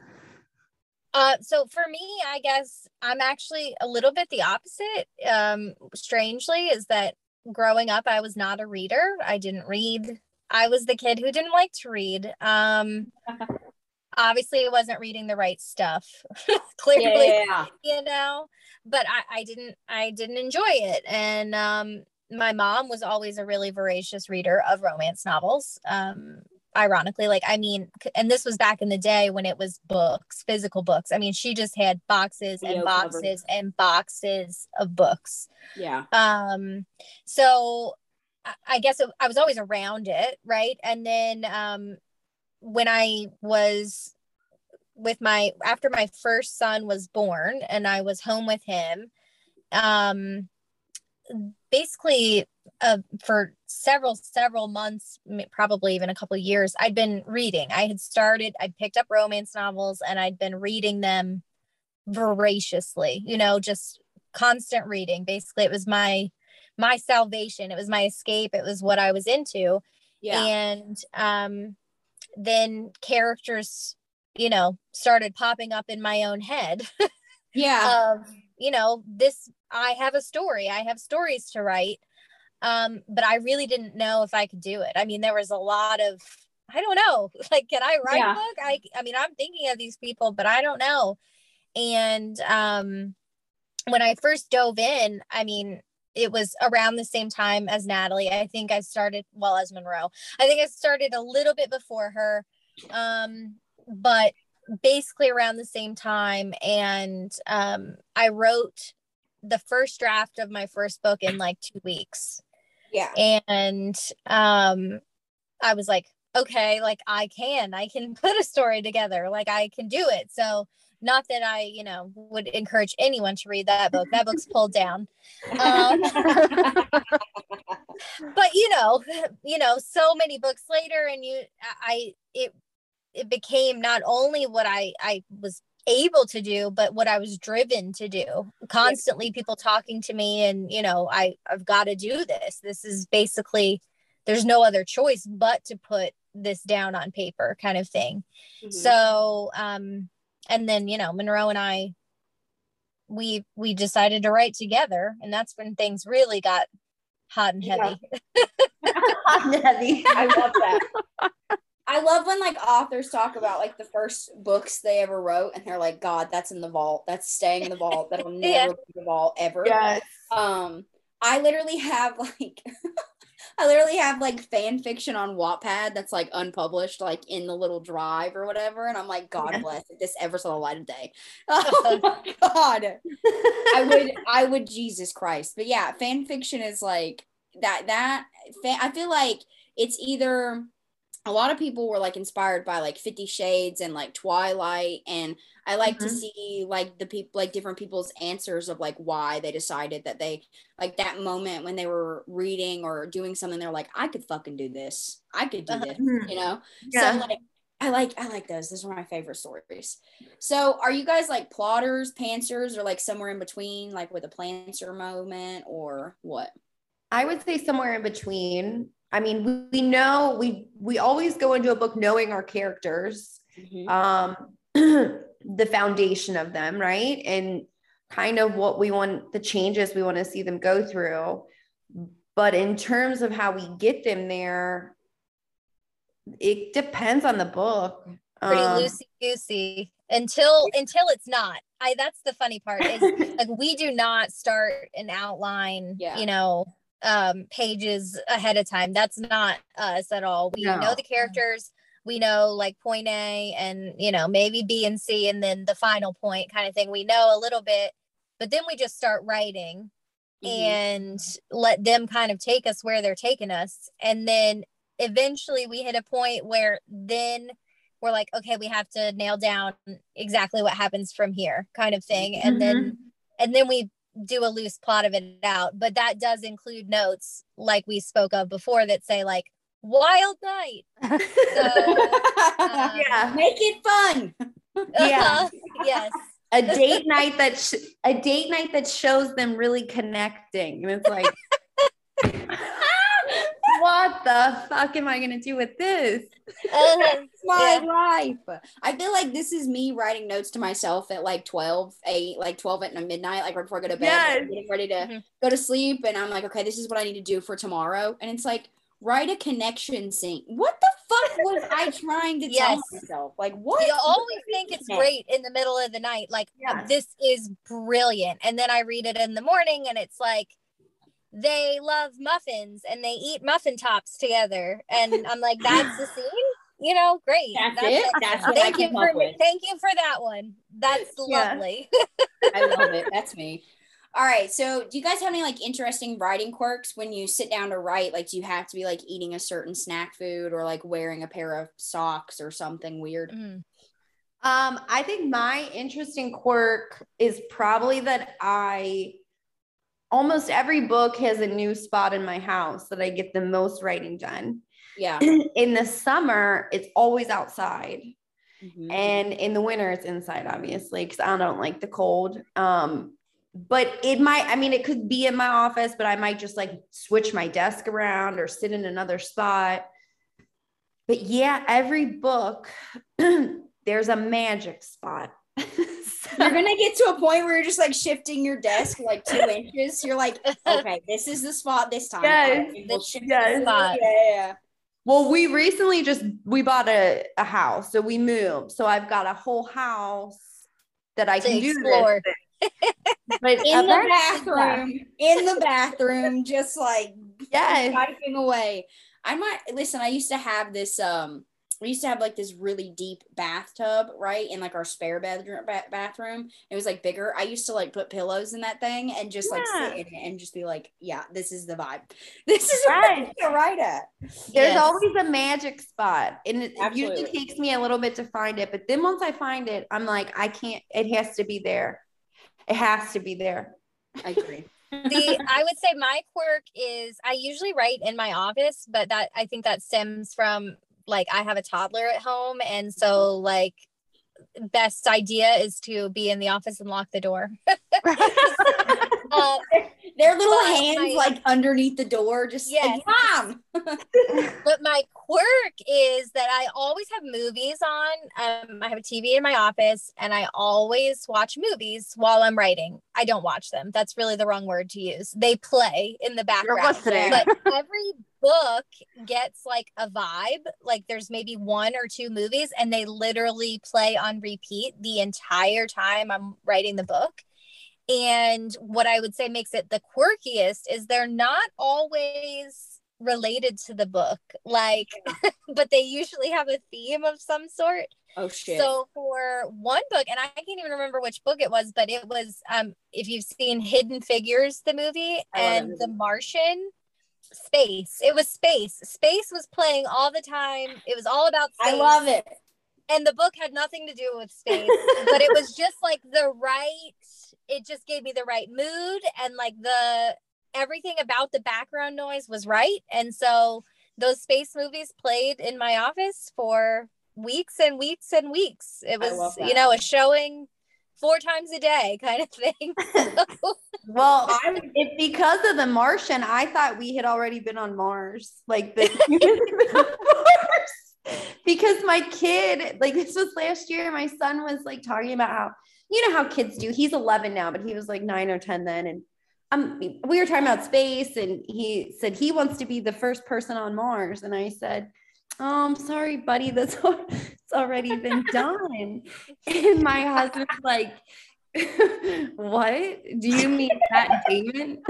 S5: uh so for me, I guess I'm actually a little bit the opposite. Um strangely, is that growing up I was not a reader. I didn't read I was the kid who didn't like to read. Um, obviously, I wasn't reading the right stuff. Clearly,
S2: Yeah.
S5: you know, but I, I didn't, I didn't enjoy it. And um, my mom was always a really voracious reader of romance novels. Um, ironically, like, I mean, and this was back in the day when it was books, physical books. I mean, she just had boxes and
S2: Yo
S5: boxes
S2: covers.
S5: and boxes of books.
S2: Yeah.
S5: Um, so I, I guess it, I was always around it, right? And then um, when I was with my, after my first son was born and I was home with him, um, basically uh, for several several months, probably even a couple of years, I'd been reading. I had started, I picked up romance novels and I'd been reading them voraciously, you know, just constant reading. Basically, it was my my salvation. It was my escape. It was what I was into.
S2: Yeah.
S5: And um then characters, you know, started popping up in my own head.
S2: Yeah.
S5: Of, you know, this, I have a story, I have stories to write. Um, but I really didn't know if I could do it. I mean, there was a lot of, I don't know, like, can I write
S2: Yeah.
S5: a book? I, I mean, I'm thinking of these people, but I don't know. And um, when I first dove in, I mean, it was around the same time as Natalie. I think I started, well, as Monroe. I think I started a little bit before her, um, but basically around the same time. And um, I wrote the first draft of my first book in like two weeks.
S2: Yeah.
S5: And um, I was like, okay, like I can, I can put a story together. Like I can do it. So not that I, you know, would encourage anyone to read that book. That book's pulled down. Um, but you know, you know, so many books later, and you, I, it, it became not only what I, I was able to do, but what I was driven to do. Constantly people talking to me, and, you know, I, I've got to do this. This is basically, there's no other choice but to put this down on paper, kind of thing. Mm-hmm. So, um, and then, you know, Monroe and I, we, we decided to write together, and that's when things really got hot and heavy.
S3: Yeah. Hot and heavy.
S2: I love that. I love when like authors talk about like the first books they ever wrote, and they're like, God, that's in the vault. That's staying in the vault. That'll never
S5: Yeah.
S2: leave the vault ever.
S3: Yes.
S2: Um, I literally have like, I literally have like fan fiction on Wattpad that's like unpublished, like in the little drive or whatever. And I'm like, God
S3: Yeah.
S2: bless if this ever saw the light of day. Oh my God. I would, I would, Jesus Christ. But yeah, fan fiction is like that, that fan, I feel like it's either, a lot of people were like inspired by like Fifty Shades and like Twilight, and I like mm-hmm. to see like the people, like different people's answers of like why they decided that they, like that moment when they were reading or doing something, they're like, I could fucking do this. I could do this, you know? Yeah. So like, I like, I like those. Those are my favorite stories. So are you guys like plotters, pantsers, or like somewhere in between, like with a planter moment, or what?
S3: I would say somewhere in between. I mean, we, we know, we, we always go into a book knowing our characters, mm-hmm. um, the foundation of them, right? And kind of what we want, the changes we want to see them go through. But in terms of how we get them there, it depends on the book.
S5: Pretty
S3: um,
S5: loosey-goosey until, until it's not. I, that's the funny part is like, we do not start an outline, yeah. you know, um pages ahead of time. That's not us at all. We no. know the characters, we know like point A and, you know, maybe B and C, and then the final point kind of thing. We know a little bit, but then we just start writing mm-hmm. and let them kind of take us where they're taking us. And then eventually we hit a point where then we're like, okay, we have to nail down exactly what happens from here, kind of thing. And mm-hmm. then and then we do a loose plot of it out, but that does include notes like we spoke of before that say like wild night. So um,
S2: yeah, make it fun.
S3: Yeah.
S5: Yes.
S3: A date night that sh- a date night that shows them really connecting, and it's like, what the fuck am I gonna do with this?
S2: Uh, my yeah. life. I feel like this is me writing notes to myself at like twelve, eight, like twelve at midnight, like right before I go to bed, yes. like getting ready to mm-hmm. go to sleep. And I'm like, okay, this is what I need to do for tomorrow. And it's like, write a connection scene. What the fuck was I trying to tell
S5: Yes.
S2: myself? Like, what?
S5: You always think it's great in the middle of the night. Like,
S3: Yeah.
S5: this is brilliant. And then I read it in the morning and it's like, they love muffins and they eat muffin tops together. And I'm like, that's the scene? You know, great.
S2: That's it? That's what
S5: thank
S2: I
S5: you
S2: came
S5: for
S2: up with.
S5: Thank you for that one. That's
S3: Yeah.
S5: lovely.
S2: I love it. That's me. All right. So do you guys have any like interesting writing quirks when you sit down to write? Like, do you have to be like eating a certain snack food or like wearing a pair of socks or something weird?
S5: Mm.
S3: Um, I think my interesting quirk is probably that I almost every book has a new spot in my house that I get the most writing done.
S2: Yeah.
S3: In the summer, it's always outside.
S2: Mhm.
S3: And in the winter, it's inside, obviously, because I don't like the cold. Um, but it might, I mean, it could be in my office, but I might just like switch my desk around or sit in another spot. But yeah, every book, there's a magic spot.
S2: You're gonna get to a point where you're just like shifting your desk like two inches. You're like, okay, this is the spot this time.
S3: Yes.
S2: Okay, we'll shift
S3: Yes.
S2: this
S5: Spot.
S2: Yeah, yeah, yeah.
S3: Well, we recently just, we bought a, a house, so we moved. So I've got a whole house that I
S5: To
S3: can do
S5: explore.
S3: this. But
S2: In the
S3: eventually-
S2: bathroom, in the bathroom, just like
S3: Yes.
S2: typing away. I might listen. I used to have this. Um, we used to have like this really deep bathtub, right, in like our spare bedroom ba- bathroom. It was like bigger. I used to like put pillows in that thing and just like
S3: Yeah.
S2: sit in it and just be like, yeah, this is the vibe. This is
S3: Right.
S2: what I'm right at.
S3: There's
S5: Yes.
S3: always a magic spot, and it
S2: Absolutely.
S3: usually takes me a little bit to find it. But then once I find it, I'm like, I can't. It has to be there. It has to be there.
S2: I agree.
S5: the I would say my quirk is I usually write in my office, but that I think that stems from like I have a toddler at home, and so like best idea is to be in the office and lock the door. uh,
S2: Their little
S5: But
S2: hands
S5: my-
S2: like underneath the door, just
S5: Yes.
S2: like, mom.
S5: but my quirk is that I always have movies on. Um, I have a T V in my office, and I always watch movies while I'm writing. I don't watch them. That's really the wrong word to use. They play in the
S1: You're
S5: background.
S1: listening.
S5: But every book gets like a vibe. Like there's maybe one or two movies, and they literally play on repeat the entire time I'm writing the book. And what I would say makes it the quirkiest is they're not always related to the book, like, but they usually have a theme of some sort.
S2: Oh shit.
S5: So for one book, and I can't even remember which book it was, but it was, um, if you've seen Hidden Figures, the movie,
S2: I love that
S5: and
S2: movie.
S5: The Martian, space. It was space. Space was playing all the time. It was all about space.
S2: I love it.
S5: And the book had nothing to do with space, but it was just like the right, it just gave me the right mood, and like the everything about the background noise was right. And so those space movies played in my office for weeks and weeks and weeks. It
S2: I love
S5: was,
S2: that.
S5: you know, a showing four times a day kind of thing.
S3: Well, it's because of the Martian. I thought we had already been on Mars, like the humans had been on Mars. Because my kid, like this was last year, my son was like talking about how, you know how kids do. He's eleven now, but he was like nine or ten then, and um, we were talking about space, and he said he wants to be the first person on Mars, and I said, "Oh, I'm sorry, buddy, that's al- it's already been done." And my husband's like, "What? Do you mean Matt Damon?"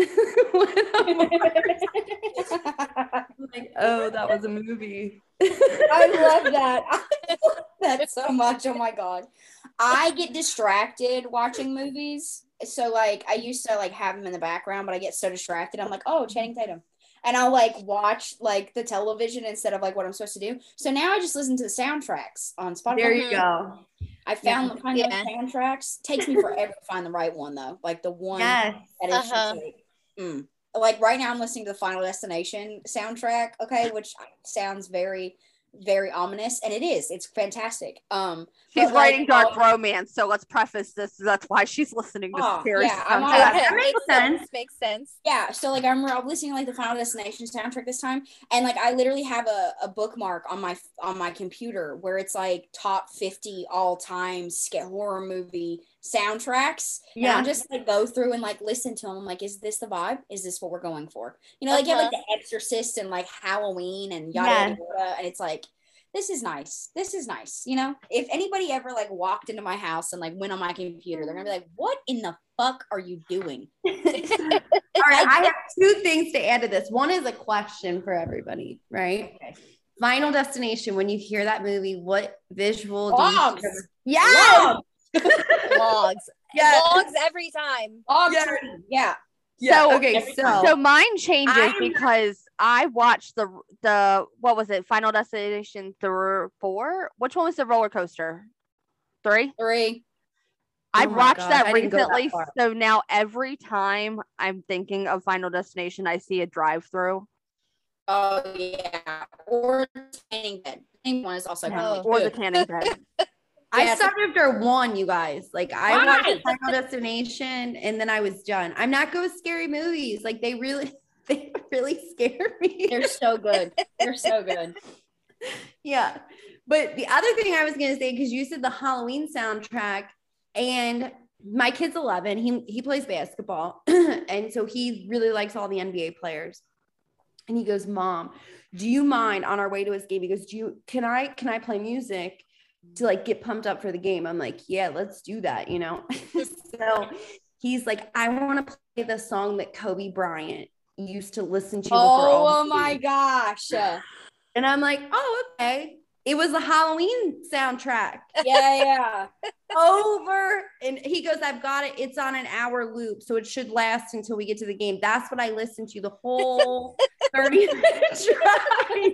S3: I'm like, "Oh, that was a movie."
S2: I love that. I love that so much. Oh my god. I get distracted watching movies. So like I used to like have them in the background, but I get so distracted. I'm like, oh, Channing Tatum. And I'll like watch like the television instead of like what I'm supposed to do. So now I just listen to the soundtracks on Spotify.
S3: There you go.
S2: I found the kind of
S5: Yeah.
S2: soundtracks. Takes me forever to find the right one though. Like the one
S3: Yes.
S2: that is
S5: Uh-huh.
S2: just like, mm. Like right now I'm listening to the Final Destination soundtrack, okay, which sounds very, very ominous, and it is. It's fantastic. Um
S1: She's
S2: but, like,
S1: writing dark
S2: all-
S1: romance, so let's preface this. That's why she's listening to
S2: Oh,
S1: scary
S2: yeah, I'm
S1: soundtracks.
S2: all-
S3: that makes sense.
S5: Makes sense.
S2: Yeah, so like I remember I was listening to like the Final Destination soundtrack this time, and like I literally have a, a bookmark on my on my computer where it's like top fifty all time horror movie soundtracks. Yeah. And I'll just like go through and like listen to them. I'm like, is this the vibe? Is this what we're going for? You know, like uh-huh. you have like The Exorcist and like Halloween and yada yeah. yada yada. And it's like, this is nice. This is nice. You know, if anybody ever like walked into my house and like went on my computer, they're gonna be like, what in the fuck are you doing?
S3: All right, I have two things to add to this. One is a question for everybody, right? Okay. Final Destination, when you hear that movie, what visual
S2: Logs.
S3: do you Yeah.
S5: Logs. Yes. Logs every time.
S2: Logs. Yeah.
S3: yeah. Yeah. So okay, so
S1: so mine changes I'm, because I watched the the what was it? Final Destination three, four. Which one was the roller coaster? Three.
S2: Three.
S1: I oh watched God, that recently, that so now every time I'm thinking of Final Destination, I see a drive-through.
S2: Oh yeah, or Tanning Bed. Tanning one is also
S1: no. or the Tanning Bed.
S3: I started after one, you guys. Like I Why? watched Final Destination, and then I was done. I'm not good with scary movies. Like they really, they really scare me.
S2: They're so good. They're so good.
S3: Yeah, but the other thing I was gonna say, because you said the Halloween soundtrack, and my kid's eleven. He he plays basketball, and so he really likes all the N B A players. And he goes, Mom, do you mind on our way to his game? He goes, do you can I can I play music to like get pumped up for the game? I'm like, yeah, let's do that, you know. So he's like, I want to play the song that Kobe Bryant used to listen to.
S2: Oh, oh my gosh.
S3: And I'm like, oh, okay. It was the Halloween soundtrack.
S2: Yeah, yeah.
S3: Over. And he goes, I've got it. It's on an hour loop, so it should last until we get to the game. That's what I listened to the whole thirty minute drive.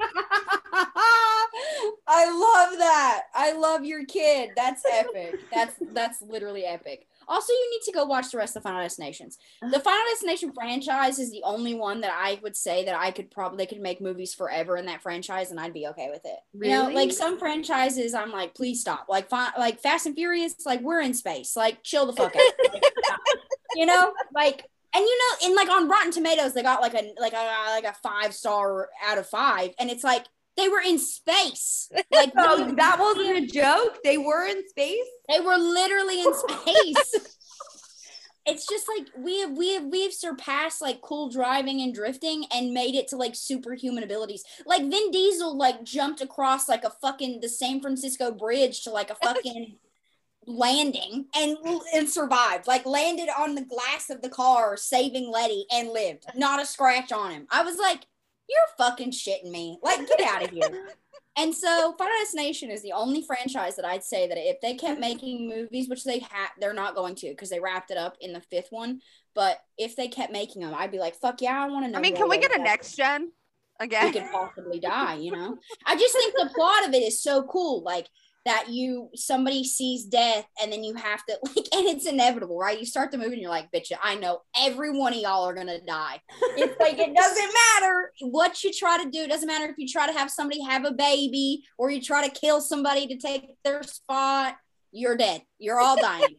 S2: I love that. I love your kid. That's epic. That's that's literally epic. Also, you need to go watch the rest of Final Destinations. The Final Destination franchise is the only one that I would say that I could probably, they could make movies forever in that franchise and I'd be okay with it. Really? You know, like some franchises, I'm like, please stop. Like, like Fast and Furious, like we're in space. Like, chill the fuck out. Like, you know, like, and you know, in like on Rotten Tomatoes, they got like a, like a, like a five star out of five. And it's like, they were in space. Like
S3: oh, that wasn't a joke. They were in space.
S2: They were literally in space. It's just like we have we have we've surpassed like cool driving and drifting and made it to like superhuman abilities. Like Vin Diesel like jumped across like a fucking the San Francisco Bridge to like a fucking landing and and survived. Like landed on the glass of the car, saving Letty, and lived. Not a scratch on him. I was like, you're fucking shitting me. Like, get out of here. And so Final Destination is the only franchise that I'd say that if they kept making movies, which they ha- they're not going to because they wrapped it up in the fifth one. But if they kept making them, I'd be like, fuck yeah, I want to know.
S1: I mean, can we get a next gen again?
S2: We could possibly die, you know? I just think the plot of it is so cool. Like, that you somebody sees death and then you have to like, and it's inevitable, right? You start the movie and you're like, bitch, I know every one of y'all are gonna die. It's like, it doesn't matter what you try to do. It doesn't matter if you try to have somebody have a baby or you try to kill somebody to take their spot. You're dead. You're all dying.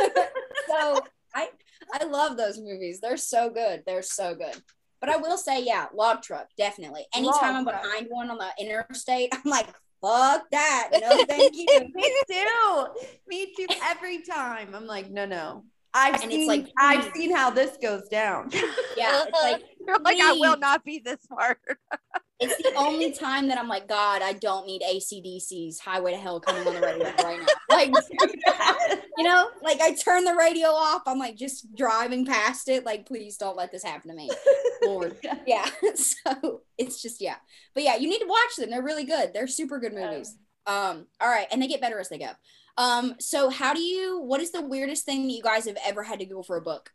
S2: So I I love those movies. They're so good. They're so good. But I will say, yeah, log truck, definitely. Anytime I'm behind one on the interstate, I'm like, fuck that. No, thank you.
S3: Me too. Me too. Every time. I'm like, no, no. I've and seen, it's like, I've seen how this goes down.
S2: Yeah. It's like,
S1: you're like, I will not be this smart.
S2: It's the only time that I'm like, God, I don't need A C D C's Highway to Hell coming on the radio right now. Like, you know, like I turn the radio off. I'm like just driving past it. Like, please don't let this happen to me. Lord. Yeah. So it's just, yeah. But yeah, you need to watch them. They're really good. They're super good movies. Um, all right. And they get better as they go. Um, so how do you, what is the weirdest thing that you guys have ever had to Google for a book?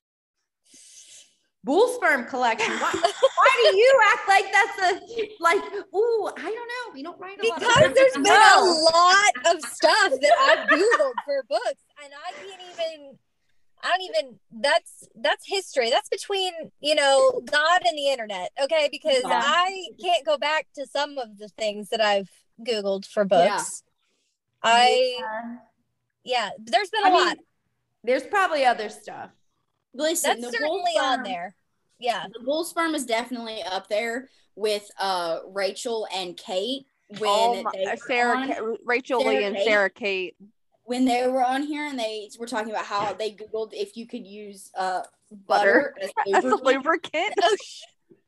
S3: Bull sperm collection. Why, why do you act like that's a like? Ooh, I don't know. We don't write a
S5: because
S3: lot.
S5: Because there's been a lot of stuff that I've googled for books, and I can't even. I don't even. That's that's history. That's between you know God and the internet. Okay, because yeah. I can't go back to some of the things that I've googled for books. Yeah. I. Yeah. yeah, there's been a I lot. Mean,
S3: there's probably other stuff.
S2: Listen,
S5: that's certainly on there. Yeah,
S2: the bull sperm is definitely up there with uh Rachel and Kate when
S1: oh my,
S2: they
S1: Sarah, Ka- Rachel Sarah Lee and Kate. Sarah Kate.
S2: when they were on here and they were talking about how they Googled if you could use uh butter,
S1: Butter
S2: as
S1: as a lubricant.
S5: Oh, sh-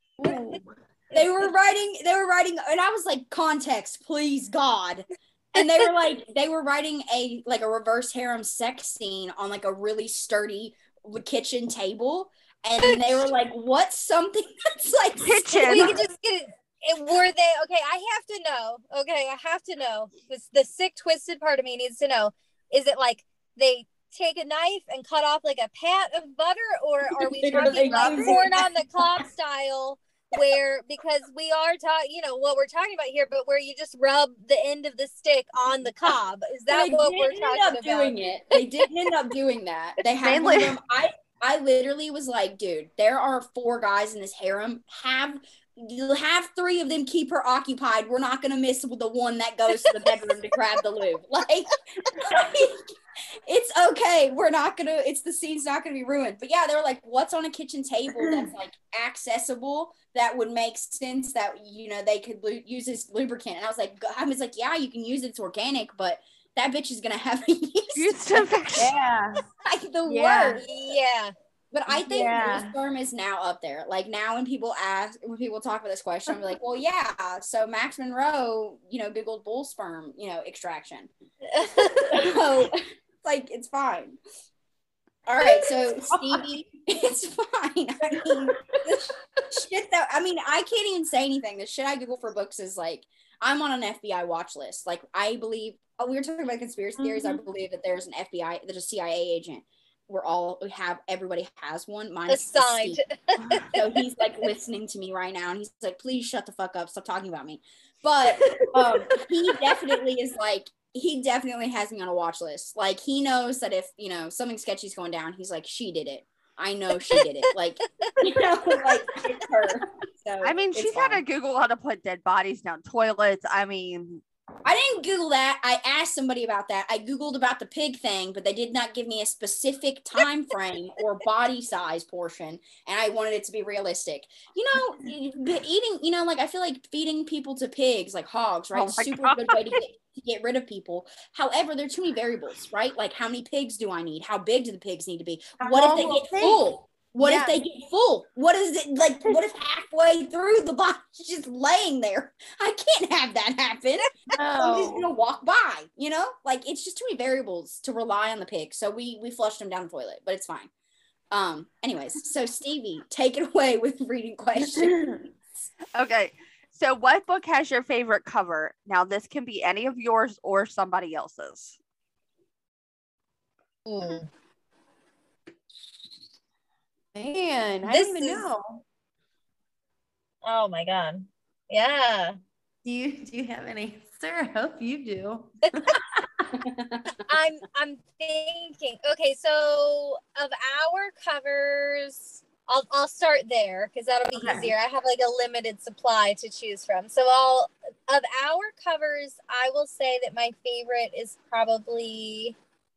S2: they were writing, they were writing, and I was like, context, please, God. And they were like, they were writing a like a reverse harem sex scene on like a really sturdy kitchen table. And they were like, what's something that's like
S1: Kitchen.
S5: we could just get it. It- Were they okay? I have to know. Okay, I have to know. This the sick, twisted part of me needs to know. Is it like they take a knife and cut off like a pat of butter, or are we
S2: They're
S5: talking
S2: like,
S5: like corn on the cob style? Where because we are talking, you know what we're talking about here, but where you just rub the end of the stick on the cob. Is that
S2: they
S5: what
S2: didn't
S5: we're
S2: end
S5: talking
S2: up
S5: about?
S2: doing it. They didn't end up doing that. They had one of
S1: Mainly-
S2: them. I I literally was like, dude, there are four guys in this harem. Have you have three of them keep her occupied. We're not gonna miss the one that goes to the bedroom to grab the lube. Like, like, it's okay. We're not gonna. It's the scene's not gonna be ruined. But yeah, they were like, what's on a kitchen table that's like accessible that would make sense that you know they could lu- use this lubricant? And I was like, I was like, yeah, you can use it. It's organic, but that bitch is gonna have a yeast
S1: Yeast infection.
S3: Yeah.
S2: like the
S3: Yeah.
S2: worst.
S5: Yeah.
S2: But I think
S3: Yeah.
S2: bull sperm is now up there. Like now when people ask, when people talk about this question, I'm like, well, yeah. So Max Monroe, you know, Googled bull sperm, you know, extraction. So like, it's fine. All right. So Stevie, it's fine. I mean, the shit that, I mean, I can't even say anything. The shit I Google for books is like, I'm on an F B I watch list. Like I believe, oh, we were talking about conspiracy theories. I believe that there's an F B I, there's a C I A agent. We're all we have everybody has one. Mine's
S5: Assigned.
S2: Steve. So he's like listening to me right now and he's like, please shut the fuck up, stop talking about me. But um he definitely is like he definitely has me on a watch list. Like he knows that if you know something sketchy's going down, he's like, she did it. I know she did it. Like you know, like it's her. So
S1: I mean,
S2: it's
S1: she's had
S2: fine.
S1: to Google how to put dead bodies down toilets. I mean,
S2: I didn't Google that. I asked somebody about that. I Googled about the pig thing, but they did not give me a specific time frame or body size portion. And I wanted it to be realistic. You know, eating, you know, like I feel like feeding people to pigs, like hogs, right?
S1: Oh my
S2: Super
S1: God.
S2: good way to get, to get rid of people. However, there are too many variables, right? Like how many pigs do I need? How big do the pigs need to be?
S3: How
S2: What if
S3: long
S2: they
S3: will
S2: get
S3: it
S2: full? What
S3: Yeah.
S2: if they get full? What is it like? What if halfway through the body's just laying there? I can't have that happen. I'm just
S3: No.
S2: gonna walk by, you know? Like it's just too many variables to rely on the pig. So we we flushed them down the toilet, but it's fine. Um, anyways, so Stevie, take it away with reading questions.
S1: okay. So, what book has your favorite cover? Now, this can be any of yours or somebody else's.
S5: Ooh.
S3: Man, I
S5: This
S3: don't even
S5: is-
S3: know.
S5: Oh my god. Yeah.
S3: Do you do you have an answer? I hope you do.
S5: I'm I'm thinking. Okay, so of our covers, I'll I'll start there because that'll be
S3: Okay.
S5: easier. I have like a limited supply to choose from. So I'll of our covers, I will say that my favorite is probably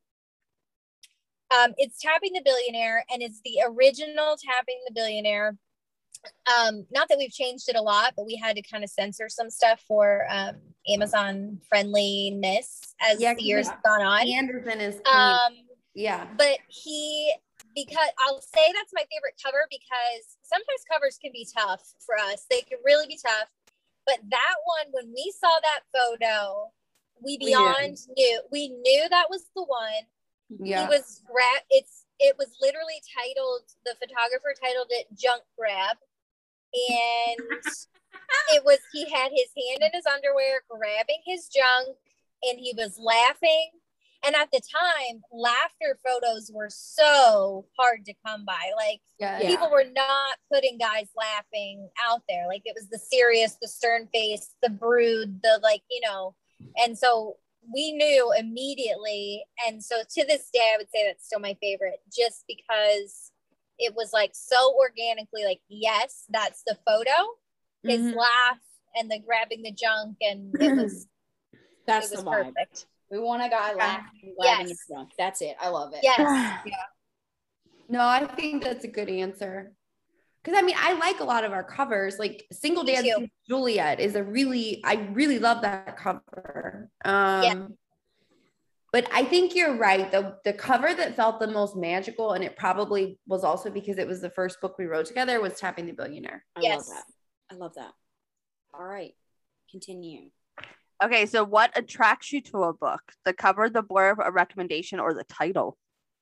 S5: um it's Tapping the Billionaire, and it's the original Tapping the Billionaire. Um, not that we've changed it a lot, but we had to kind of censor some stuff for um Amazon friendliness as
S3: Yeah,
S5: the years
S3: yeah.
S5: have gone on.
S3: Anderson is queen.
S5: Um,
S3: Yeah.
S5: but he, because I'll say that's my favorite cover because sometimes covers can be tough for us. They can really be tough. But that one, when we saw that photo, we
S3: We
S5: beyond knew we knew that was the one.
S3: Yeah.
S5: He was grab. It's it was literally titled. The photographer titled it "Junk Grab," and it was he had his hand in his underwear grabbing his junk, and he was laughing. And at the time, laughter photos were so hard to come by. Like
S3: yeah.
S2: Yeah.
S5: people were not putting guys laughing out there. Like it was the serious, the stern face, the brood, the like, you know. And so we knew immediately. And so to this day, I would say that's still my favorite, just because it was like so organically like, yes, that's the photo, his
S3: Mhm.
S5: laugh and the grabbing the junk. And it was,
S2: That's
S5: it was
S2: the vibe.
S5: perfect.
S2: We want a guy laughing and grabbing
S5: Yes.
S2: his junk. That's it. I love it.
S5: Yes.
S3: No, I think that's a good answer. Because I mean, I like a lot of our covers. Like Single
S5: Me
S3: Dance
S5: too.
S3: with Juliet is a really, I really love that cover. Um, But I think you're right. The the cover that felt the most magical, and it probably was also because it was the first book we wrote together, was Tapping the Billionaire.
S2: I
S5: Yes.
S2: love that. I love that. All right. Continue.
S1: Okay, so what attracts you to a book? The cover, the blurb, a recommendation, or the title?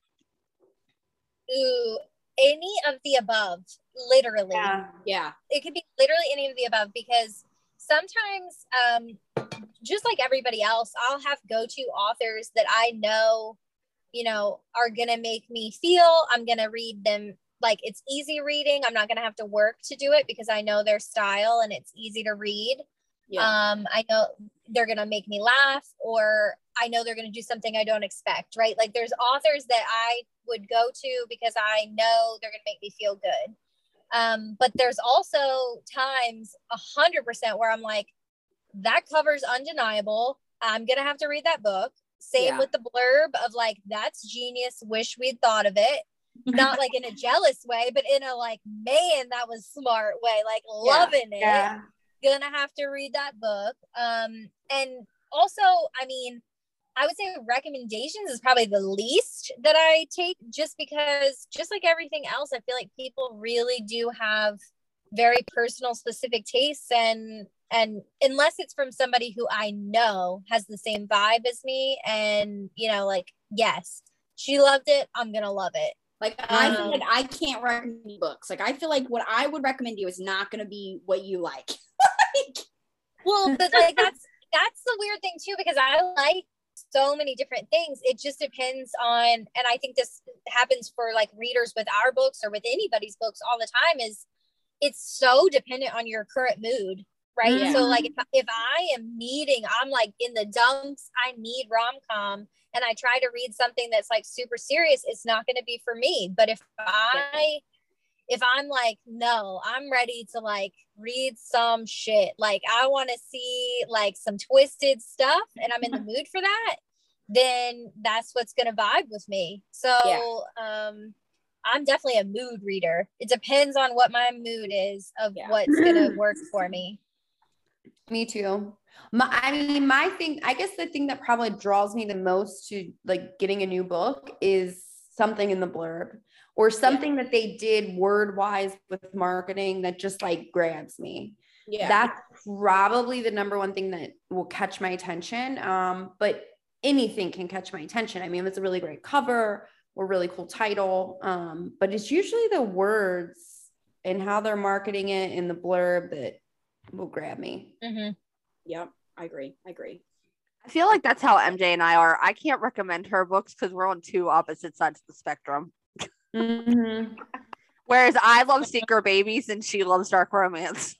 S5: Ooh, any of the above, literally.
S2: Yeah.
S5: It could be literally any of the above, because sometimes, um, just like everybody else, I'll have go-to authors that I know, you know, are going to make me feel, I'm going to read them like it's easy reading. I'm not going to have to work to do it because I know their style and it's easy to read.
S2: Yeah.
S5: Um, I know they're going to make me laugh, or I know they're going to do something I don't expect, right? Like there's authors that I would go to because I know they're going to make me feel good. Um, but there's also times a hundred percent where I'm like, that cover's undeniable. I'm going to have to read that book. Same
S2: Yeah.
S5: with the blurb of like, that's genius. Wish we'd thought of it. Not like in a jealous way, but in a like, man, that was smart way, like
S2: Yeah.
S5: loving it.
S3: Yeah.
S5: Gonna have to read that book. Um, and also, I mean, I would say recommendations is probably the least that I take, just because, just like everything else, I feel like people really do have very personal, specific tastes, and and unless it's from somebody who I know has the same vibe as me, and you know, like, yes, she loved it, I'm gonna love it.
S2: Like I feel
S5: Um,
S2: like I can't recommend books. Like I feel like what I would recommend you is not going to be what you like.
S5: Well, but like that's that's the weird thing too, because I like so many different things. It just depends on, and I think this happens for like readers with our books or with anybody's books all the time, is it's so dependent on your current mood, right?
S2: Yeah.
S5: So like if, if I am needing, I'm like in the dumps, I need rom-com, and I try to read something that's like super serious, it's not going to be for me. But if I if I'm like, no, I'm ready to like read some shit, like I want to see like some twisted stuff and I'm in the mood for that, then that's what's going to vibe with me. So
S2: Yeah.
S5: um I'm definitely a mood reader. It depends on what my mood is of
S2: Yeah.
S5: what's going to work for me.
S3: Me too. My, I mean, my thing, I guess the thing that probably draws me the most to like getting a new book is something in the blurb, or something that they did word wise with marketing that just like grabs me.
S2: Yeah.
S3: That's probably the number one thing that will catch my attention. Um, but anything can catch my attention. I mean, it's a really great cover or really cool title. Um, but it's usually the words and how they're marketing it in the blurb that will grab me.
S5: Mm-hmm.
S2: Yep. I agree. I agree.
S1: I feel like that's how M J and I are. I can't recommend her books because we're on two opposite sides of the spectrum.
S3: Mm-hmm.
S1: Whereas I love Secret Babies and she loves dark romance.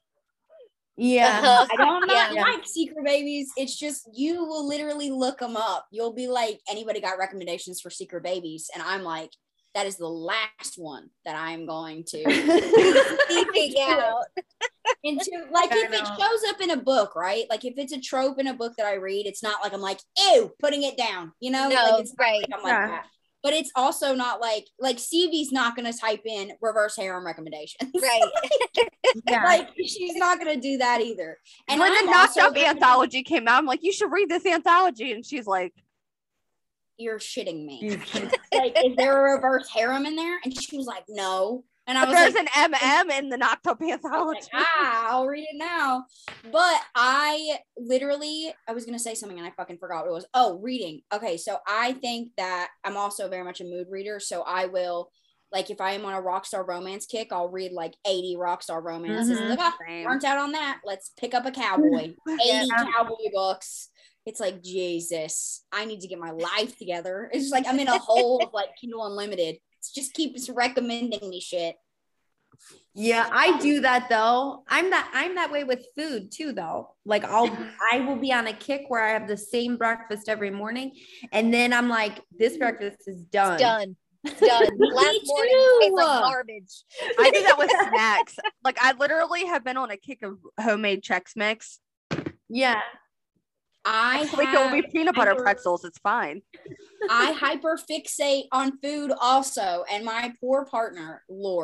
S3: Yeah.
S2: I don't not
S3: Yeah.
S2: like Secret Babies. It's just you will literally look them up. You'll be like, anybody got recommendations for Secret Babies? And I'm like, that is the last one that I'm going to
S5: Seeking out.
S2: into. Like
S3: I
S2: if it
S3: know.
S2: shows up in a book, right? Like if it's a trope in a book that I read, it's not like I'm like, ew, putting it down. You know,
S5: No,
S2: like it's not
S5: right.
S2: like I'm like
S3: Yeah.
S2: that. But it's also not like like C V's not gonna type in reverse harem recommendations.
S5: Right.
S3: Yeah.
S2: Like she's not gonna do that either. And
S1: when
S2: I'm
S1: the Knocked
S2: also
S1: Up anthology came out, I'm like, you should read this anthology. And she's like,
S2: you're shitting me.
S3: You-
S2: Like, is there a reverse harem in there? And she was like, no. And I
S1: but
S2: was
S1: there's
S2: like,
S1: an M M in the Knocked Up
S2: I was
S1: anthology.
S2: like, ah, I'll read it now. But I literally, I was gonna say something and I fucking forgot what it was. Oh, reading. Okay, so I think that I'm also very much a mood reader. So I will, like, if I am on a rockstar romance kick, I'll read like eighty rockstar romances.
S3: Mhm.
S2: Like, oh,
S1: Same.
S2: burnt out on that. Let's pick up a cowboy. eighty
S3: Yeah.
S2: cowboy books. It's like, Jesus, I need to get my life together. It's just like I'm in a hole of like Kindle Unlimited. It just keeps recommending me shit.
S3: Yeah, I do that though. I'm that I'm that way with food too though. Like I'll I will be on a kick where I have the same breakfast every morning, and then I'm like, this breakfast is done.
S5: It's done. It's done. Last morning tastes like garbage.
S1: I do that with snacks. Like I literally have been on a kick of homemade Chex Mix.
S3: Yeah.
S2: I
S1: Next week it will be
S2: have
S1: peanut butter
S2: hyper-
S1: pretzels. It's fine.
S2: I hyper fixate on food also, and my poor partner, Lord,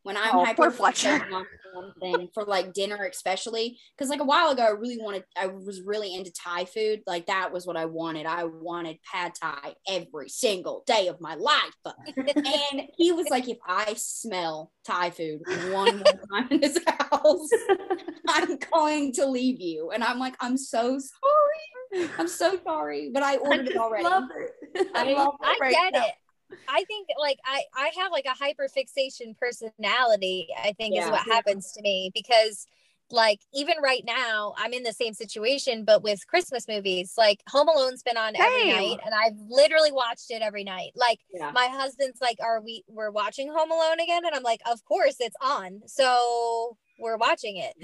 S2: When I'm
S1: Oh, poor
S2: hyper
S1: Fletcher.
S2: on one thing for like dinner, especially because like a while ago, I really wanted, I was really into Thai food. Like that was what I wanted. I wanted pad Thai every single day of my life. And he was like, if I smell Thai food one more time in this house, I'm going to leave you. And I'm like, I'm so sorry. I'm so sorry. But I ordered it already.
S3: Love it. I,
S5: I,
S3: love it
S5: I
S3: right
S5: get
S3: now.
S5: it. I think like I, I have like a hyperfixation personality, I think
S2: Yeah.
S5: is what happens to me because like even right now I'm in the same situation, but with Christmas movies, like Home Alone's been on every
S1: Same.
S5: night and I've literally watched it every night. Like
S2: Yeah.
S5: my husband's like, are we, we're watching Home Alone again? And I'm like, of course it's on. So we're watching it.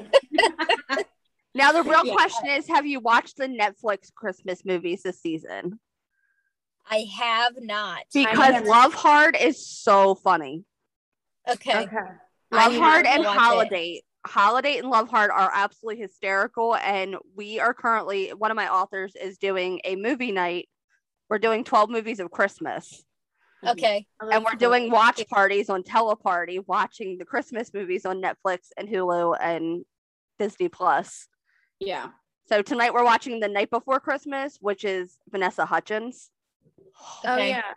S3: Yeah.
S1: Now the real
S2: Yeah.
S1: question is, have you watched the Netflix Christmas movies this season?
S5: I have not.
S1: Because
S3: haven't.
S1: Love Hard is so funny.
S5: Okay.
S3: Okay.
S1: Love
S5: I
S1: Hard
S5: have to
S1: and
S5: watch
S1: Holiday. Holiday and Love Hard are absolutely hysterical. And we are currently, one of my authors is doing a movie night. We're doing twelve movies of Christmas.
S5: Okay.
S1: And we're doing watch parties on Teleparty, watching the Christmas movies on Netflix and Hulu and Disney Plus.
S2: Yeah.
S1: So tonight we're watching The Night Before Christmas, which is Vanessa Hudgens.
S3: Oh
S5: Okay.
S3: yeah.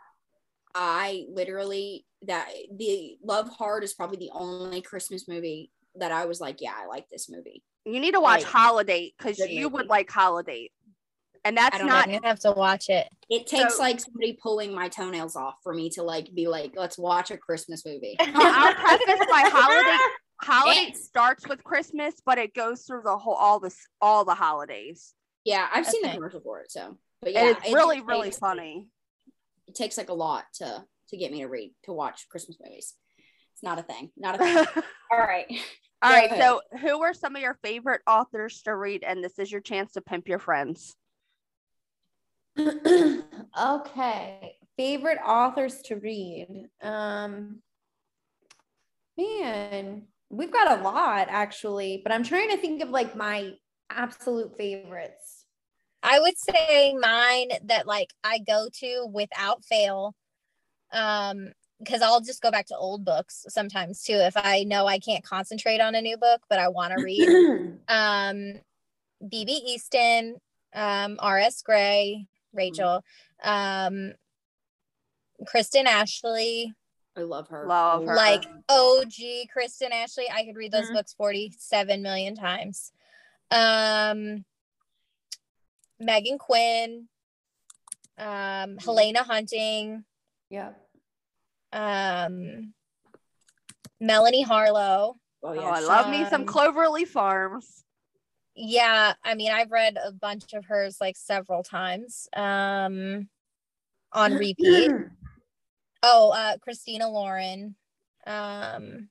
S2: I literally that the Love Hard is probably the only Christmas movie that I was like, yeah, I like this movie.
S1: You need to watch
S2: Like,
S1: Holiday because
S2: good
S1: you
S2: movie.
S1: would like Holiday. And
S2: I
S1: that's
S2: don't
S1: not
S5: I'm gonna have to watch it.
S2: It takes
S1: So-
S2: like somebody pulling my toenails off for me to like be like, let's watch a Christmas movie.
S1: I'll preface by Holiday. Holiday
S2: Yes.
S1: starts with Christmas, but it goes through the whole all this all the holidays.
S2: Yeah, I've seen the
S5: Okay.
S2: commercial for it, so but yeah,
S1: And it's
S2: it
S1: really,
S2: just
S1: really
S2: takes,
S1: funny.
S2: It takes like a lot to to get me to read to watch Christmas movies. It's not a thing. Not a thing. All right.
S1: All
S2: Go
S1: right,
S2: ahead.
S1: so who are some of your favorite authors to read? And this is your chance to pimp your friends.
S3: Okay. Favorite authors to read. Um man, we've got a lot actually, but I'm trying to think of like my absolute favorites.
S5: I would say mine that like I go to without fail. Um, because I'll just go back to old books sometimes too if I know I can't concentrate on a new book, but I want to read. um, B B. Easton, um, R S. Gray, Rachel, um, Kristen Ashley,
S2: I love her.
S1: Love her.
S5: like O G Kristen Ashley. I could read those
S3: Mhm.
S5: books forty-seven million times. Um, Megan Quinn, um, Helena Hunting,
S3: Yeah.
S5: um, Melanie Harlow.
S2: Oh
S1: Oh,
S2: yeah.
S1: I love me some
S5: Um,
S1: Cloverleaf Farms.
S5: Yeah, I mean, I've read a bunch of hers like several times um, on repeat. Oh, uh, Christina Lauren. Um,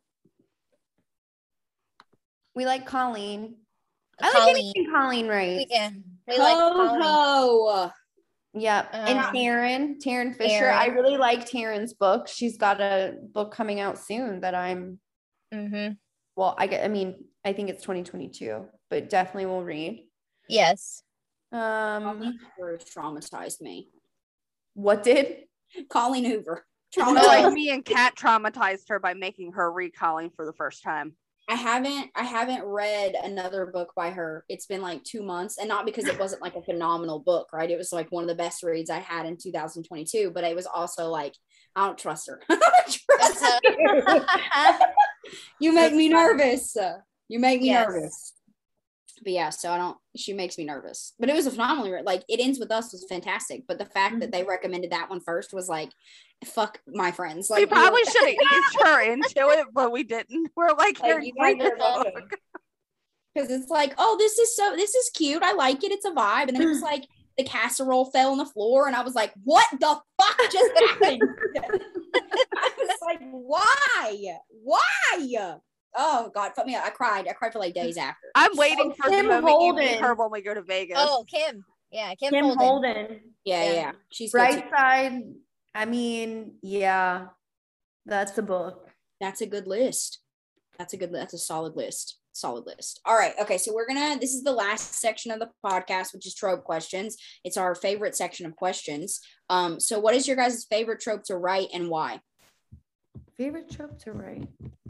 S3: We like Colleen. I like
S5: Colleen.
S3: anything Colleen writes.
S5: Yeah, we like Colleen.
S2: Coco.
S3: Yep. and
S5: Um,
S3: Taryn, Taryn Fisher. I
S5: Taryn.
S3: really like Taryn's book. She's got a book coming out soon that I'm
S5: Mm-hmm.
S3: well, I get I mean, I think it's twenty twenty-two, but definitely will read.
S5: Yes.
S3: Um
S2: Colleen Hoover traumatized me.
S3: what did?
S2: Colleen Hoover.
S1: Oh,
S2: Traumatized.
S1: like me and Kat traumatized her by making her read Colleen for the first time.
S2: I haven't I haven't read another book by her. It's been like two months, and not because it wasn't like a phenomenal book, right? It was like one of the best reads I had in two thousand twenty-two, but it was also like I don't trust her. I don't trust you. You make me nervous. You make me
S5: Yes.
S2: nervous. But yeah, so I don't. She makes me nervous. But it was a phenomenal read. Like It Ends With Us was fantastic, but the fact that they recommended that one first was like, fuck my friends. Like
S1: We
S2: you-
S1: probably should have eased her into it, but we didn't. We're like,
S2: Like,
S1: here,
S2: you
S1: read
S2: guys
S1: this
S2: are
S1: book.
S2: welcome. Because it's like, oh, this is so, this is cute. I like it. It's a vibe. And then it was like, the casserole fell on the floor, and I was like, what the fuck just happened? I was like, why? Why? Oh, God, fuck me up. I cried. I cried for like days after.
S1: I'm waiting for the
S3: Kim
S1: moment you meet
S3: Holden.
S1: her when we go to Vegas.
S5: Oh, Kim. Yeah, Kim,
S3: Kim
S5: Holden.
S3: Holden.
S2: Yeah, yeah.
S5: Yeah.
S2: She's good
S3: Bright
S2: too.
S3: Side. I mean, yeah. That's the book.
S2: That's a good list. That's a good, that's a solid list. Solid list. All right. Okay. So we're going to, this is the last section of the podcast, which is trope questions. It's our favorite section of questions. Um, so what is your guys' favorite trope to write and why?
S3: Favorite trope to write?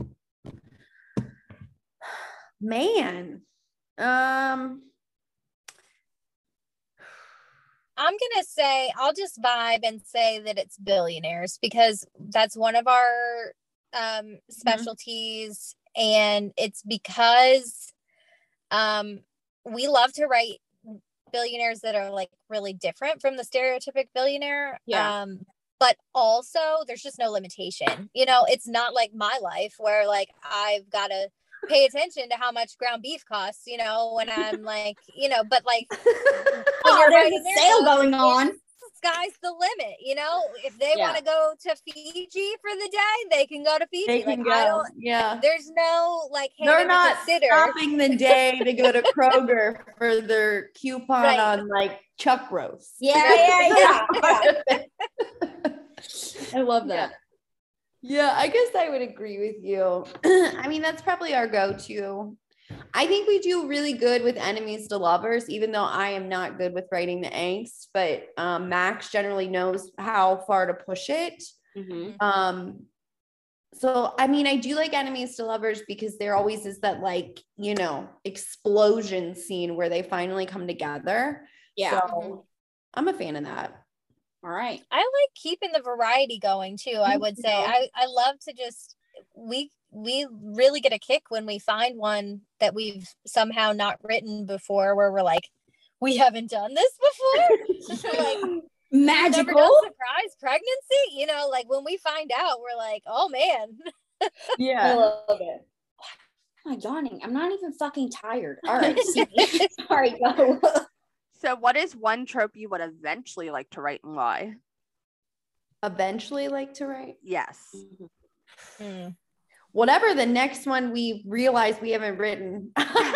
S3: Man. Um
S5: I'm gonna say I'll just vibe and say that it's billionaires because that's one of our um specialties, mm-hmm. and it's because um we love to write billionaires that are like really different from the stereotypic billionaire.
S2: Yeah.
S5: Um, but also there's just no limitation. You know, it's not like my life where like I've got to pay attention to how much ground beef costs, you know, when I'm like, you know, but like
S2: oh, there's a sale book, going on.
S5: Sky's the limit, you know. If they
S2: yeah.
S5: want to go to Fiji for the day, they can go to Fiji.
S3: They can
S5: like
S3: go.
S5: I don't
S3: yeah.
S5: There's no like hey,
S3: they're not
S5: consider.
S3: stopping the day to go to Kroger for their coupon right. on like chuck roast.
S2: Yeah, yeah, yeah. yeah. I love that.
S3: Yeah. yeah, I guess I would agree with you. I mean, that's probably our go-to. I think we do really good with enemies to lovers, even though I am not good with writing the angst, but um, Max generally knows how far to push it.
S1: Mm-hmm.
S3: Um, so, I mean, I do like enemies to lovers because there always is that like, you know, explosion scene where they finally come together.
S2: Yeah.
S3: So
S2: mm-hmm.
S3: I'm a fan of that.
S2: All right.
S5: I like keeping the variety going too. I would say I, I love to just, we, we really get a kick when we find one that we've somehow not written before where we're like, we haven't done this before. like
S2: magical
S5: surprise pregnancy, you know, like when we find out, we're like, oh man.
S3: Yeah.
S2: I love it. Why am I yawning? I'm not even fucking tired. All right. Sorry, go.
S1: So what is one trope you would eventually like to write and why?
S3: Eventually like to write?
S1: Yes.
S5: Mm.
S3: Whatever the next one we realize we haven't written.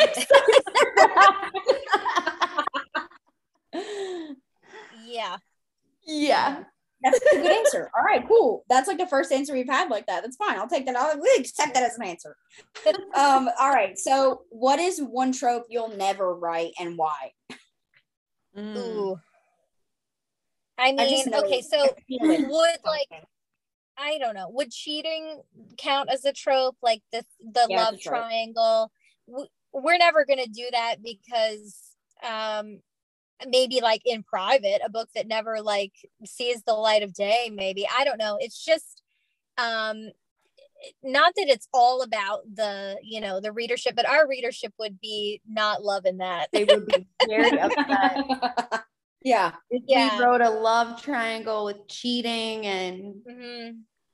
S5: yeah.
S3: Yeah.
S2: That's a good answer. All right, cool. That's like the first answer we've had like that. That's fine. I'll take that. I'll accept that as an answer. um, all right. So what is one trope you'll never write and why?
S5: Mm. Ooh. I mean, I okay, so would like I don't know. Would cheating count as a trope? Like the the yeah, love triangle? We're never going to do that because um, maybe like in private, a book that never like sees the light of day. Maybe I don't know. It's just um, not that it's all about the you know the readership, but our readership would be not loving that.
S3: They would be very upset.
S2: Yeah.
S3: If
S5: yeah.
S3: we wrote a love triangle with cheating and.
S5: Mm-hmm.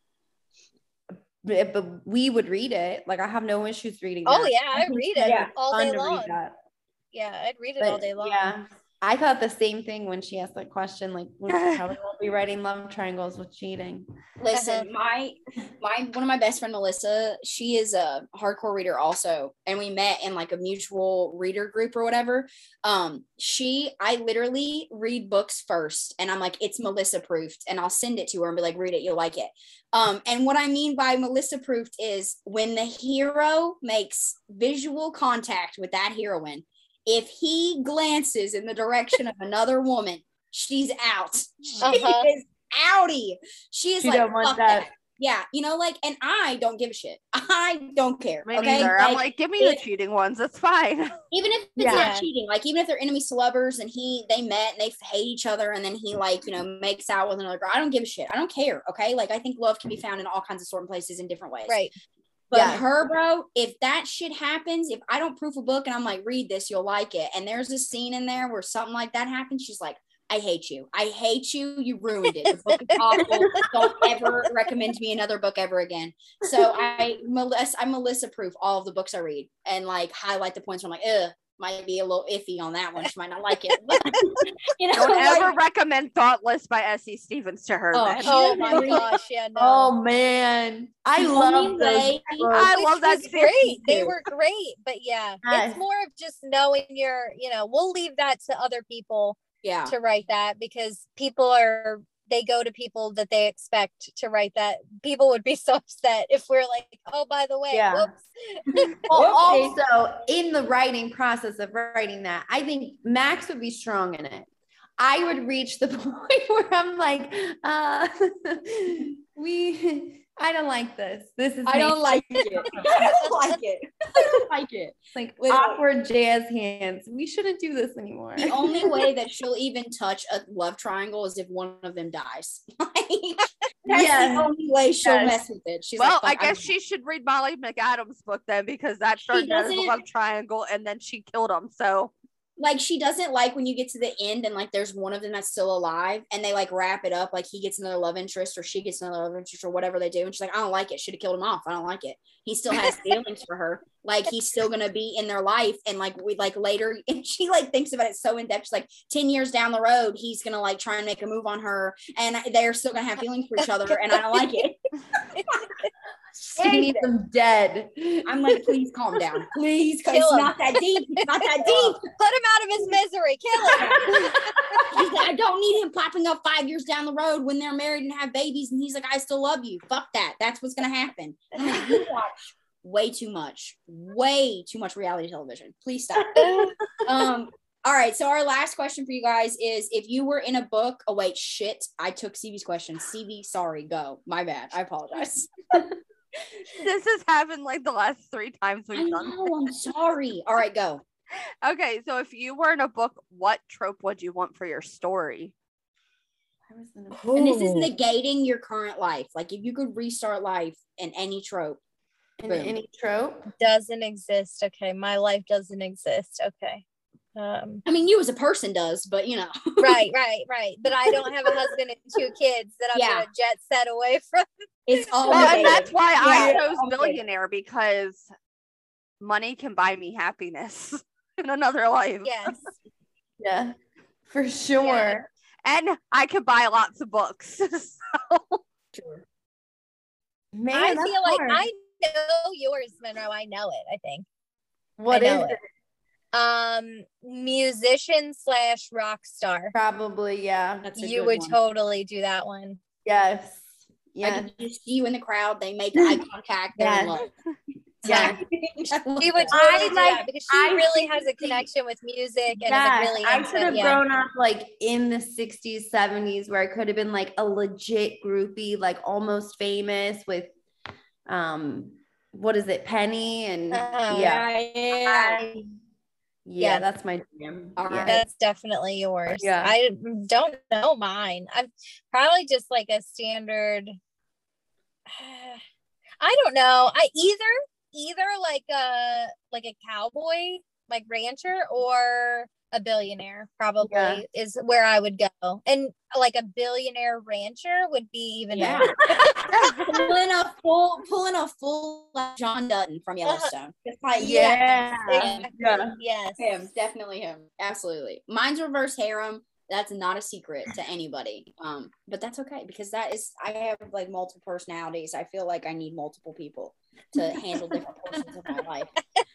S3: But we would read it. Like I have no issues reading that.
S5: Oh yeah, I read it yeah. all day long. Yeah, I'd read it
S3: but,
S5: all day long.
S3: Yeah, I thought the same thing when she asked that question. Like, we probably won't be writing love triangles with cheating.
S2: Listen, my my one of my best friend Melissa, she is a hardcore reader also, and we met in like a mutual reader group or whatever. Um, she, I literally read books first, and I'm like, it's Melissa proofed, and I'll send it to her and be like, read it, you'll like it. Um, and what I mean by Melissa proofed is when the hero makes visual contact with that heroine, if he glances in the direction of another woman, she's out. She uh-huh. is outie. She is she like, fuck that. that. Yeah, you know, like, and I don't give a shit. I don't care.
S1: Me
S2: okay,
S1: neither.
S2: like,
S1: I'm like, give me it, the cheating ones. That's fine.
S2: Even if it's yeah. not cheating, like, even if they're enemies to lovers and he they met and they hate each other and then he like, you know, makes out with another girl. I don't give a shit. I don't care. Okay, like, I think love can be found in all kinds of certain places in different ways.
S5: Right.
S2: But yeah. her, bro, if that shit happens, if I don't proof a book and I'm like, read this, you'll like it. And there's a scene in there where something like that happens, she's like, I hate you. I hate you. You ruined it. The book is awful. Don't ever recommend me another book ever again. So I, Melissa, I Melissa proof all of the books I read and like highlight the points where I'm like, ugh, might be a little iffy on that one. She might not like it.
S1: You know, don't like, ever recommend Thoughtless by S E Stevens to her.
S5: Oh, oh my gosh, yeah, no.
S3: Oh man, I the love those.
S1: I love that.
S5: Great, they were great, but yeah, yes. It's more of just knowing your. You know, we'll leave that to other people.
S2: Yeah.
S5: To write that because people are. They go to people that they expect to write that. People would be so upset if we're like, oh, by the way,
S3: yeah.
S5: whoops.
S3: Well, also in the writing process of writing that, I think Max would be strong in it. I would reach the point where I'm like, uh, we I don't like this. This is
S2: I don't
S3: me.
S2: like it. I don't like it. I don't like it.
S3: It's like
S2: Literally.
S3: awkward jazz hands. We shouldn't do this anymore.
S2: The only way that she'll even touch a love triangle is if one of them dies. Like, that's
S3: Yes.
S2: the only way she'll
S3: Yes.
S2: mess with it. She's
S1: Well,
S2: like,
S1: I
S2: "Fuck,
S1: guess she should read Molly McAdams' book then, because that started as a
S2: doesn't-
S1: love triangle and then she killed him. So
S2: like she doesn't like when you get to the end and like there's one of them that's still alive and they like wrap it up like he gets another love interest or she gets another love interest or whatever they do, and she's like, I don't like it, should have killed him off, I don't like it. He still has feelings for her, like he's still gonna be in their life, and like we like later, and she like thinks about it so in depth. She's like, ten years down the road he's gonna like try and make a move on her and they're still gonna have feelings for each other, and I don't like it.
S3: She needs them dead.
S2: I'm like, please calm down, please, because
S5: Kill
S2: it's
S5: him.
S2: not that deep, it's not that deep.
S5: Put him out of his misery. Kill him.
S2: He's like, I don't need him popping up five years down the road when they're married and have babies. And he's like, I still love you. Fuck that. That's what's going to happen. I'm like, you watch way too much, way too much reality television. Please stop. Um, all right. So our last question for you guys is, if you were in a book, oh wait, shit. I took C V's question. C V, sorry, go. My bad. I apologize.
S1: this has happened like the last three times
S2: I
S1: we've done.
S2: know, I'm sorry. All right, go.
S1: Okay, so if you were in a book, what trope would you want for your story?
S2: And this is negating your current life. Like if you could restart life in any trope.
S3: In
S2: Boom.
S3: any trope.
S5: Doesn't exist. Okay. My life doesn't exist. Okay. Um,
S2: I mean, you as a person does, but you know.
S5: right, right, right. But I don't have a husband and two kids that I'm
S2: Yeah.
S5: gonna jet set away from.
S2: It's all
S1: Well, and
S2: negative.
S1: that's why I
S2: Yeah.
S1: chose billionaire, because money can buy me happiness in another life.
S5: Yes.
S3: Yeah, for sure.
S5: Yeah.
S1: And I could buy lots of books. So
S3: Man,
S5: I
S3: that's
S5: feel like
S3: hard.
S5: I know yours, Monroe. I know it, I think.
S3: What
S5: I
S3: is
S5: know
S3: it?
S5: it. Um, musician slash rock star.
S3: Probably, yeah.
S2: That's a
S5: You
S2: good
S5: would
S2: one.
S5: totally do that one.
S3: Yes.
S2: I
S3: Yeah.
S2: can just see you in the crowd. They make eye contact. They're in
S3: Yes.
S2: love.
S3: Yeah.
S5: She would
S3: I
S5: totally do
S3: like-
S5: that because she
S3: I
S5: really has a
S3: think-
S5: connection with music and
S3: Yes,
S5: is really
S3: I
S5: into
S3: could have
S5: yeah.
S3: grown up like in the sixties, seventies, where I could have been like a legit groupie, like Almost Famous with um what is it, Penny, and
S5: Oh,
S3: yeah.
S2: yeah.
S3: I- yeah,
S5: Yeah.
S3: that's my jam.
S2: All
S3: Yeah.
S2: right.
S5: That's definitely yours.
S3: Yeah.
S5: I don't know mine. I'm probably just like a standard. I don't know. I either either like a like a cowboy, like rancher, or a billionaire. Probably
S3: Yeah.
S5: is where I would go. And like a billionaire rancher would be even
S2: Yeah.
S5: better.
S2: pulling a full, pulling a full like John Dutton from Yellowstone. Just like,
S3: Yeah.
S5: Exactly.
S3: Yeah.
S5: Yes.
S2: him, definitely him, absolutely. Mine's reverse harem. That's not a secret to anybody, um, but that's okay because that is, I have like multiple personalities. I feel like I need multiple people to handle different portions of my life.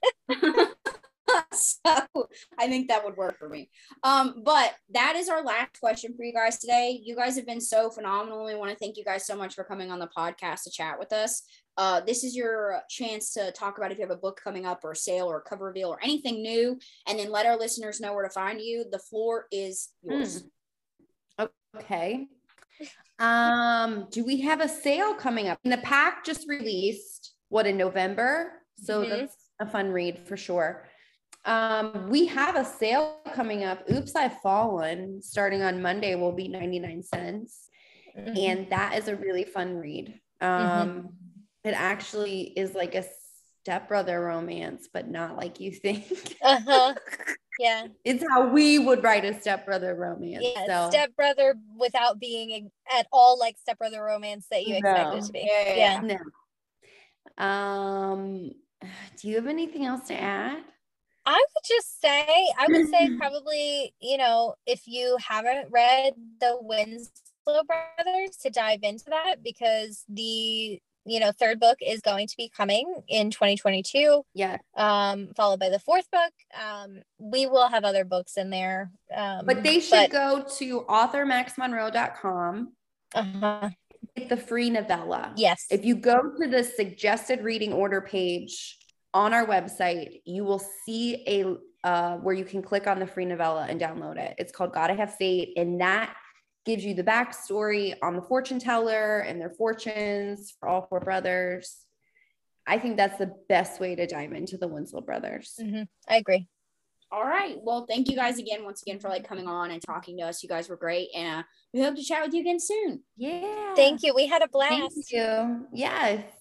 S2: So I think that would work for me. Um, but that is our last question for you guys today. You guys have been so phenomenal. We want to thank you guys so much for coming on the podcast to chat with us. Uh, this is your chance to talk about if you have a book coming up or a sale or a cover reveal or anything new, and then let our listeners know where to find you. The floor is yours.
S3: Okay. Um, do we have a sale coming up? And the pack just released what in November, so
S5: Mhm.
S3: that's a fun read for sure. Um, we have a sale coming up. Oops, I've Fallen, starting on Monday, will be ninety-nine cents,
S5: Mhm.
S3: and that is a really fun read. Um, it actually is like a stepbrother romance, but not like you think.
S5: Uh-huh. Yeah.
S3: It's how we would write a stepbrother romance.
S5: Yeah.
S3: so.
S5: Stepbrother without being at all like stepbrother romance that you expect
S3: No.
S5: it to be.
S2: Yeah, yeah,
S5: Yeah.
S3: No. Um, do you have anything else to add?
S5: I would just say, I would say probably, you know, if you haven't read the Winslow brothers, to dive into that, because the, you know, third book is going to be coming in twenty twenty-two,
S3: Yeah.
S5: um, followed by the fourth book. Um, we will have other books in there. Um,
S3: But they should
S5: but-
S3: go to author max monroe dot com,
S5: uh-huh.
S3: get the free novella.
S5: Yes.
S3: If you go to the suggested reading order page on our website, you will see a uh, where you can click on the free novella and download it. It's called Gotta Have Fate, and that gives you the backstory on the fortune teller and their fortunes for all four brothers. I think that's the best way to dive into the Winslow brothers.
S5: Mm-hmm. I agree.
S2: All right. Well, thank you guys again, once again, for like coming on and talking to us. You guys were great. And uh, we hope to chat with you again soon.
S3: Yeah.
S5: Thank you. We had a blast.
S3: Thank you. Yes.